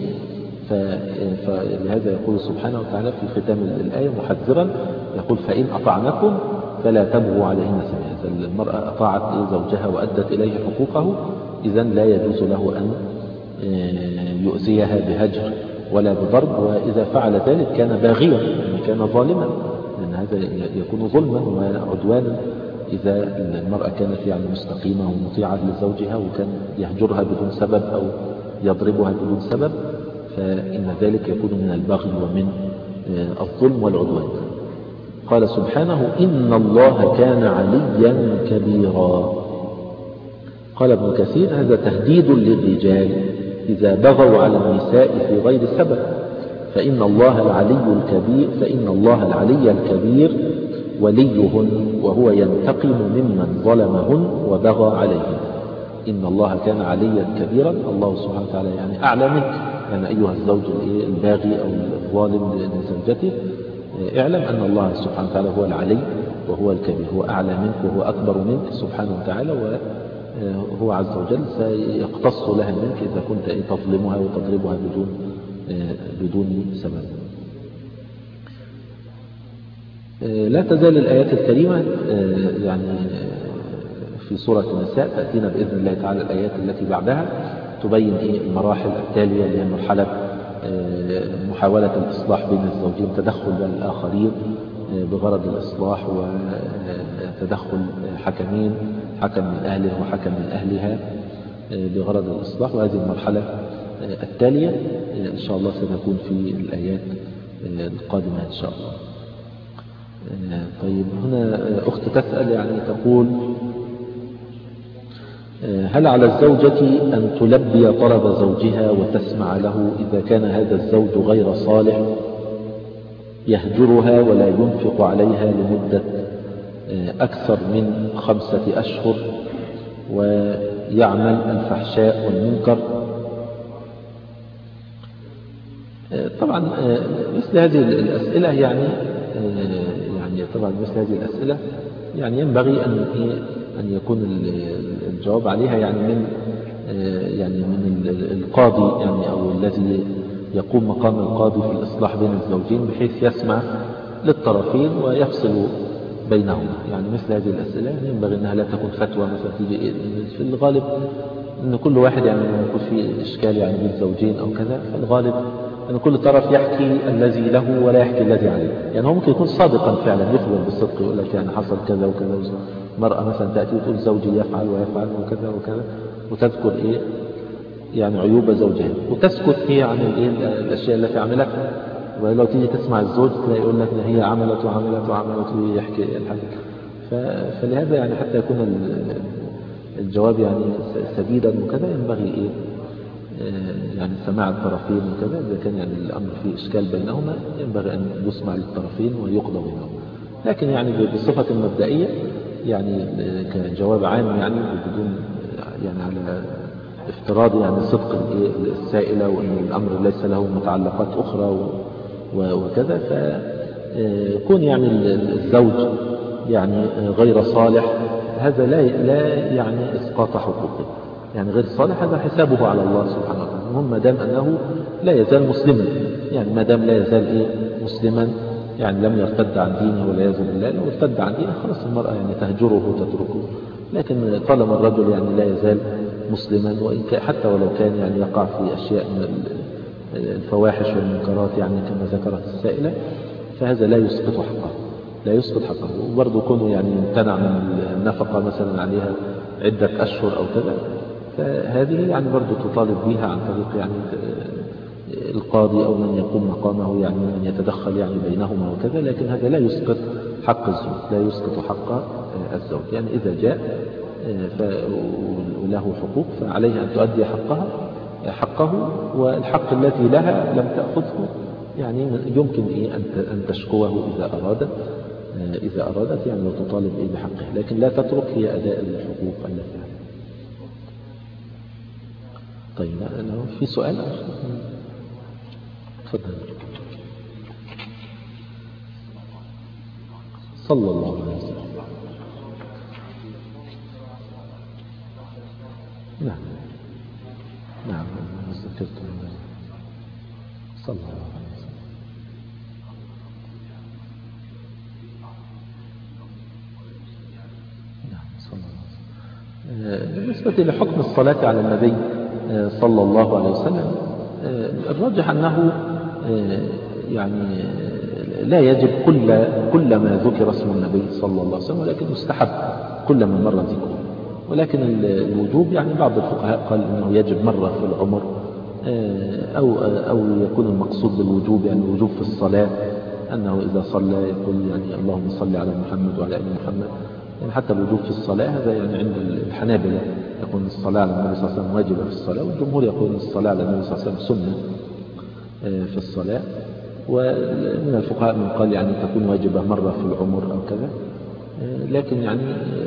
فلهذا يقول سبحانه وتعالى في ختام الآية محذرا يقول فإن أطعنكم فلا تبغوا عليهن سبيلا. إذا المرأة أطاعت زوجها وأدت إليه حقوقه إذا لا يجوز له أن يؤذيها بهجر ولا بضرب، وإذا فعل ذلك كان باغيا يعني كان ظالما، لأن هذا يكون ظلما وعدوانا إذا المرأة كانت يعني مستقيمة ومطيعة لزوجها وكان يهجرها بدون سبب أو يضربها بدون سبب، فإن ذلك يكون من البغي ومن الظلم والعدوان. قال سبحانه إن الله كان عليا كبيرا. قال ابن كثير هذا تهديد للرجال إذا بغوا على النساء في غير سبب، فإن الله العلي الكبير فإن الله العلي الكبير وليهن وهو ينتقم ممن ظلمهن وبغى عليهن. إن الله كان عليا كبيرا، الله سبحانه وتعالى يعني أعلى منك يعني أيها الزوج الباغي أو الظالم لزوجته، اعلم أن الله سبحانه وتعالى هو العلي وهو الكبير، هو أعلى منك وهو أكبر منك سبحانه وتعالى، وهو عز وجل سيقتص لها منك إذا كنت تظلمها وتضربها بدون بدون سبب. لا تزال الآيات الكريمة يعني في سورة النساء تأتينا بإذن الله تعالى الآيات التي بعدها تبين المراحل التالية اللي هي مرحلة محاولة الإصلاح بين الزوجين، تدخل الآخرين بغرض الإصلاح وتدخل حكمين، حكم من أهله وحكم من أهلها بغرض الإصلاح، وهذه المرحلة التالية إن شاء الله ستكون في الآيات القادمة إن شاء الله. طيب هنا أخت تسأل يعني تقول هل على الزوجة أن تلبي طلب زوجها وتسمع له إذا كان هذا الزوج غير صالح يهجرها ولا ينفق عليها لمدة أكثر من خمسة أشهر ويعمل الفحشاء والمنكر؟ طبعا مثل هذه الأسئلة يعني يعني طبعا مثل هذه الأسئلة يعني ينبغي أن أن يكون الجواب عليها يعني من يعني من القاضي يعني أو الذي يقوم مقام القاضي في الإصلاح بين الزوجين، بحيث يسمع للطرفين ويفصل بينهما. يعني مثل هذه الأسئلة ينبغي أنها لا تكون فتوى مثلا تيجي في الغالب أن كل واحد يعني يكون في إشكال يعني بين زوجين أو كذا، فالغالب أن كل طرف يحكي الذي له ولا يحكي الذي عليه. يعني هو ممكن يكون صادقا فعلا يخبر بالصدق يقول لك يعني حصل كذا وكذا. مرأة مثلا تأتي وتقول زوجي يفعل ويفعل وكذا وكذا وتذكر إيه يعني عيوب زوجها وتسكت هي عن الإيه الأشياء التي عملتها. ولو تيجي تسمع الزوج تلاقي يقول لك هي عملت وعملت وعملت ويحكي الحاجة. فلهذا يعني حتى يكون الجواب يعني سديدا وكذا ينبغي إيه يعني سماع الطرفين وكذا. إذا كان يعني الأمر فيه إشكال بينهما ينبغي أن يسمع للطرفين ويقضى بينهم. لكن يعني بصفة مبدئية يعني كجواب عام يعني بدون يعني على افتراض يعني صدق السائلة وأن الأمر ليس له متعلقات أخرى وكذا، فكون يعني الزوج يعني غير صالح هذا لا لا يعني إسقاط حقوقه. يعني غير صالح هذا حسابه على الله سبحانه وتعالى. المهم ما دام أنه لا يزال مسلما، يعني ما دام لا يزال إيه مسلما يعني لم يرتد عن دينه ولا يزال بالله. لو ارتد عن دينه خلاص المرأة يعني تهجره وتتركه. لكن طالما الرجل يعني لا يزال مسلما وإن كان حتى ولو كان يعني يقع في أشياء من الفواحش والمنكرات يعني كما ذكرت السائلة، فهذا لا يسقط حقه لا يسقط حقه. وبرضه كونه يعني يمتنع من النفقة مثلا عليها عدة أشهر أو كذا، فهذه يعني برضه تطالب بها عن طريق يعني القاضي أو من يقوم مقامه يعني من يتدخل يعني بينهما وكذا. لكن هذا لا يسقط حق الزوج لا يسقط حق الزوج. يعني إذا جاء وله حقوق فعليها أن تؤدي حقها حقه، والحق الذي لها لم تأخذه يعني يمكن إيه أن تشكوه إذا أرادت إذا أرادت يعني وتطالب إيه بحقه، لكن لا تترك هي أداء الحقوق التي لها. طيب لو في سؤال تفضل. صلى الله عليه وسلم. نعم نعم ذكرت صلى الله عليه وسلم. نعم صلى الله عليه وسلم. بالنسبة لحكم الصلاة على النبي صلى الله عليه وسلم الراجح أنه يعني لا يجب كل كل ما ذكر اسم النبي صلى الله عليه وسلم، ولكن مستحب كل ما مر ذكره. ولكن الوجوب يعني بعض الفقهاء قال أنه يجب مرة في العمر، أو أو يكون المقصود بالوجوب يعني الوجوب في الصلاة، أنه إذا صلى يقول يعني اللهم صل على محمد وعلى آل محمد. يعني حتى الوجوب في الصلاة هذا يعني عند الحنابلة يقول الصلاة على النبي صلى الله عليه وسلم واجبة في الصلاة، والجمهور يقول الصلاة على النبي صلى الله عليه وسلم سنة في الصلاة. ومن الفقهاء من قال يعني تكون واجبة مرة في العمر أو كذا. لكن يعني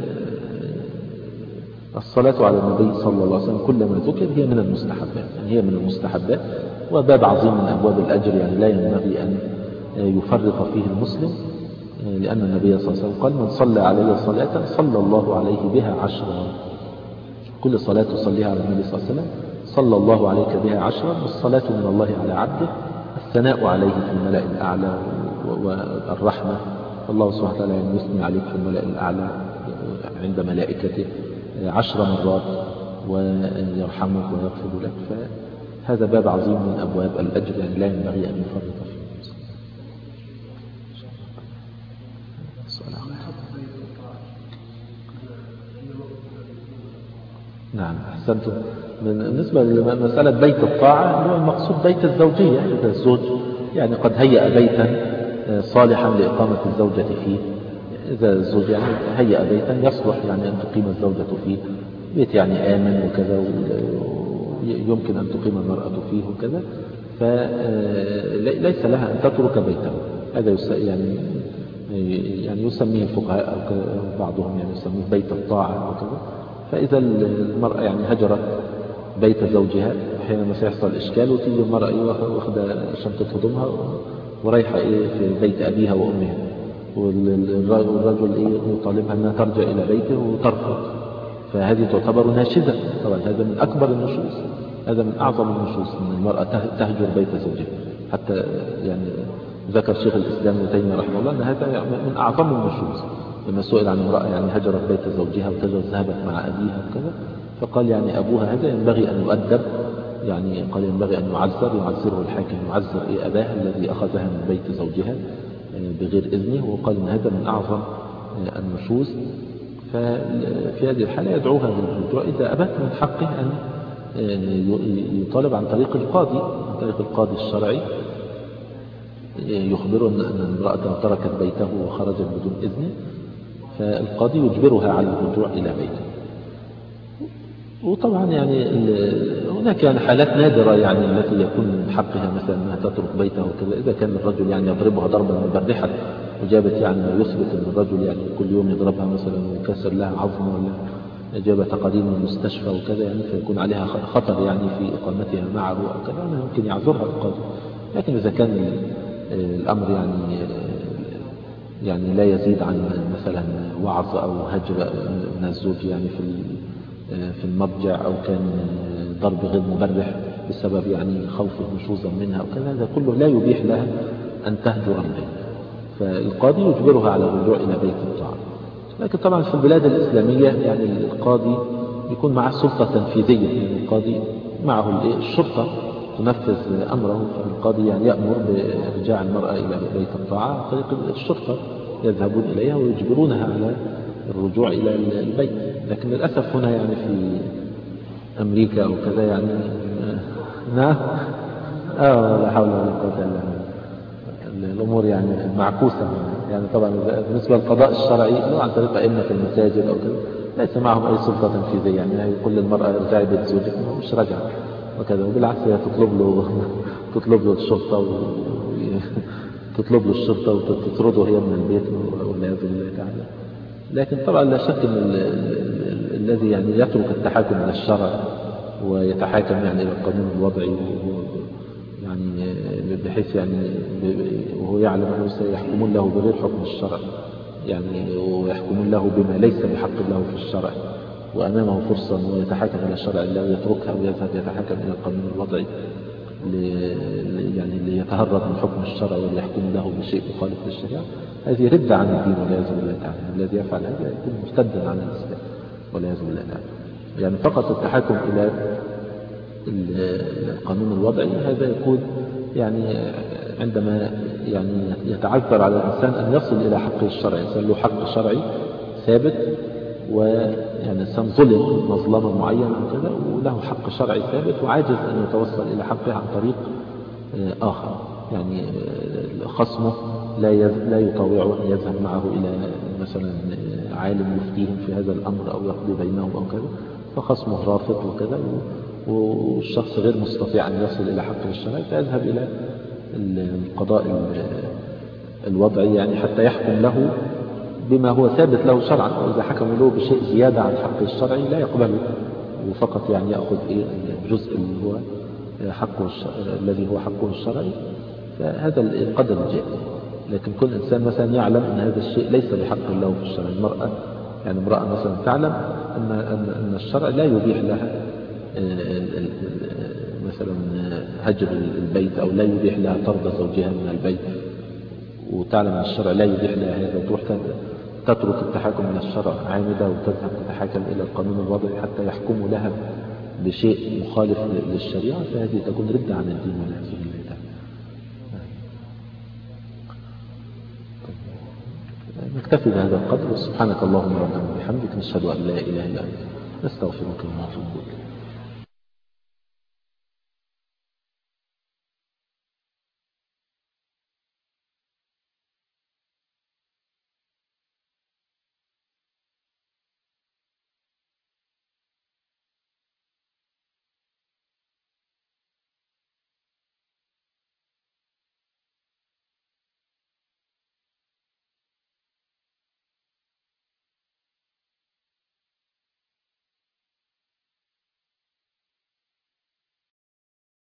الصلاة على النبي صلى الله عليه وسلم كلما ذكر هي من المستحبات، يعني هي من المستحبات وباب عظيم من أبواب الأجر، يعني لا ينبغي أن يفرط فيه المسلم، لأن النبي صلى الله عليه وسلم قال من صلى عليه صلاة صلى الله عليه بها عشرا. كل صلاة تصليها على النبي صلى الله عليه وسلم صلى الله عليك بها عشرا. والصلاة من الله على عبده الثناء عليه في الملأ الأعلى والرحمة. الله سبحانه وتعالى يثني عليك في الملأ الأعلى عند ملائكته عشر مرات ويرحمك ويغفر لك. فهذا باب عظيم من أبواب الأجر، يعني لا ينبغي أن يفرط فيه. نعم أحسنتم. بالنسبة لمسألة بيت الطاعة هو المقصود بيت الزوجية، إذا الزوج يعني قد هيأ بيتا صالحا لإقامة الزوجة فيه. إذا الزوج يعني هيأ بيتا يصلح يعني أن تقيم الزوجة فيه، بيت يعني آمن وكذا يمكن أن تقيم المرأة فيه وكذا، فليس لها أن تترك بيته. هذا يعني يعني يسميه الفقهاء أو بعضهم يعني يسميه بيت الطاعة وكذا. فإذا المرأة يعني هجرت بيت زوجها حينما سيحصل إشكال وتيجي المرأة إيه واخدة شنطة هدومها ورايحة إيه في بيت أبيها وأمها، والرجل إيه يطالبها أنها ترجع إلى بيته وترفض، فهذه تعتبر ناشزة. طبعا هذا من أكبر النشوز، هذا من أعظم النشوز أن المرأة تهجر بيت زوجها. حتى يعني ذكر شيخ الإسلام ابن تيمية رحمه الله أن هذا من أعظم النشوز، لما سئل عن امرأة يعني هجرت بيت زوجها وتجرت ذهبت مع أبيها وكذا، فقال يعني أبوها هذا ينبغي أن يؤدب، يعني قال ينبغي أن يعذر، يعذره الحاكم، يعذر إيه أباها الذي أخذها من بيت زوجها بغير إذنه. وقال إن هذا من أعظم النشوز. ففي هذه الحالة يدعوها بالرجوع إذا أبت من حقه أن يطالب عن طريق القاضي، عن طريق القاضي الشرعي، يخبره أن امرأة تركت بيته وخرجت بدون إذنه، فالقاضي يجبرها على الرجوع إلى بيته. وطبعا يعني هناك يعني حالات نادرة يعني التي يكون من حقها مثلا أنها تترك بيته وكذا، إذا كان الرجل يعني يضربها ضربا مبرحا وجابت يعني يثبت أن الرجل يعني كل يوم يضربها مثلا ويكسر لها عظم، ولا جاب تقارير من المستشفى وكذا، يعني فيكون عليها خطر يعني في إقامتها معه أو كذا، ممكن يعذرها القاضي. لكن إذا كان الأمر يعني يعني لا يزيد عن مثلا وعظ أو هجر من الزوج يعني في في المضجع، أو كان ضرب غير مبرح بسبب يعني خوفه نشوزا منها أو كذا، هذا كله لا يبيح لها أن تهجر البيت، فالقاضي يجبرها على الرجوع إلى بيت الطاعة. لكن طبعا في البلاد الإسلامية يعني القاضي يكون معه سلطة تنفيذية، يعني القاضي معه الشرطة تنفذ أمره، فالقاضي يعني يأمر بإرجاع المرأة إلى بيت الطاعة عن طريق الشرطة، يذهبون إليها ويجبرونها على الرجوع إلى البيت. لكن للأسف هنا يعني في أمريكا أو كذا يعني نعم آه لا حول ولا قوة إلا بالله، الأمور يعني معكوسة. يعني طبعا بالنسبة للقضاء الشرعي عن طريق أئمة المساجد أو كذا ليس معهم أي سلطة تنفيذية، يعني يقول للمرأة ارجعي بيت زوجك مش رجع وكذا، وبالعكس هي تطلب له تطلب له الشرطة تطلب له الشرطة وتطرده هي من البيت والعياذ بالله تعالى. لكن طبعا لا شك ان الذي يعني يترك التحاكم الى الشرع ويتحاكم يعني الى القانون الوضعي، يعني بحيث يعني وهو يعلم انه سيحكمون له بغير حكم الشرع، يعني ويحكمون له بما ليس بحق له في الشرع، وامامه فرصه انه يتحاكم الى الشرع لا يتركها ويذهب يتحاكم الى القانون الوضعي يعني ليتهرب من حكم الشرع وليحكم له بشيء مخالف للشريعة. هذه ردة عن الدين والعياذ بالله تعالى. الذي يفعل هذا يكون مرتدا عن الإسلام والعياذ بالله تعالى. يعني فقط التحاكم إلى القانون الوضعي هذا يكون يعني عندما يعني يتعذر على الإنسان أن يصل إلى حقه الشرعي، الإنسان له حق شرعي ثابت، ويعني الإنسان ظلم مظلمة معينة وكذا وله حق شرعي ثابت وعاجز أن يتوصل إلى حقه عن طريق آخر، يعني خصمه لا لا يطاوعه أن يذهب معه إلى مثلا عالم يفتيهم في هذا الأمر أو يقضي بينهم أو كذا، فخصمه رافض وكذا، والشخص غير مستطيع أن يصل إلى حقه الشرعي فيذهب إلى القضاء الوضعي يعني حتى يحكم له بما هو ثابت له شرعا، وإذا حكموا له بشيء زيادة عن حقه الشرعي لا يقبله، وفقط يعني يأخذ إيه الجزء اللي هو حقه الذي هو حقه الشرعي، فهذا القدر الجائز. لكن كل إنسان مثلا يعلم أن هذا الشيء ليس بحق له في الشرع، المرأة يعني امرأة مثلا تعلم أن أن الشرع لا يبيح لها مثلا هجر البيت أو لا يبيح لها طرد زوجها من البيت، وتعلم أن الشرع لا يبيح لها هذا، وتروح تترك التحاكم إلى الشرع عامدة وتذهب تتحاكم إلى القانون الوضعي حتى يحكموا لها بشيء مخالف للشريعة، فهذه تكون ردة عن الدين والعياذ بالله تعالى. نكتفي بهذا القدر، وسبحانك اللهم ربنا وبحمدك نشهد أن لا إله إلا أنت نستغفرك ونتوب إليك.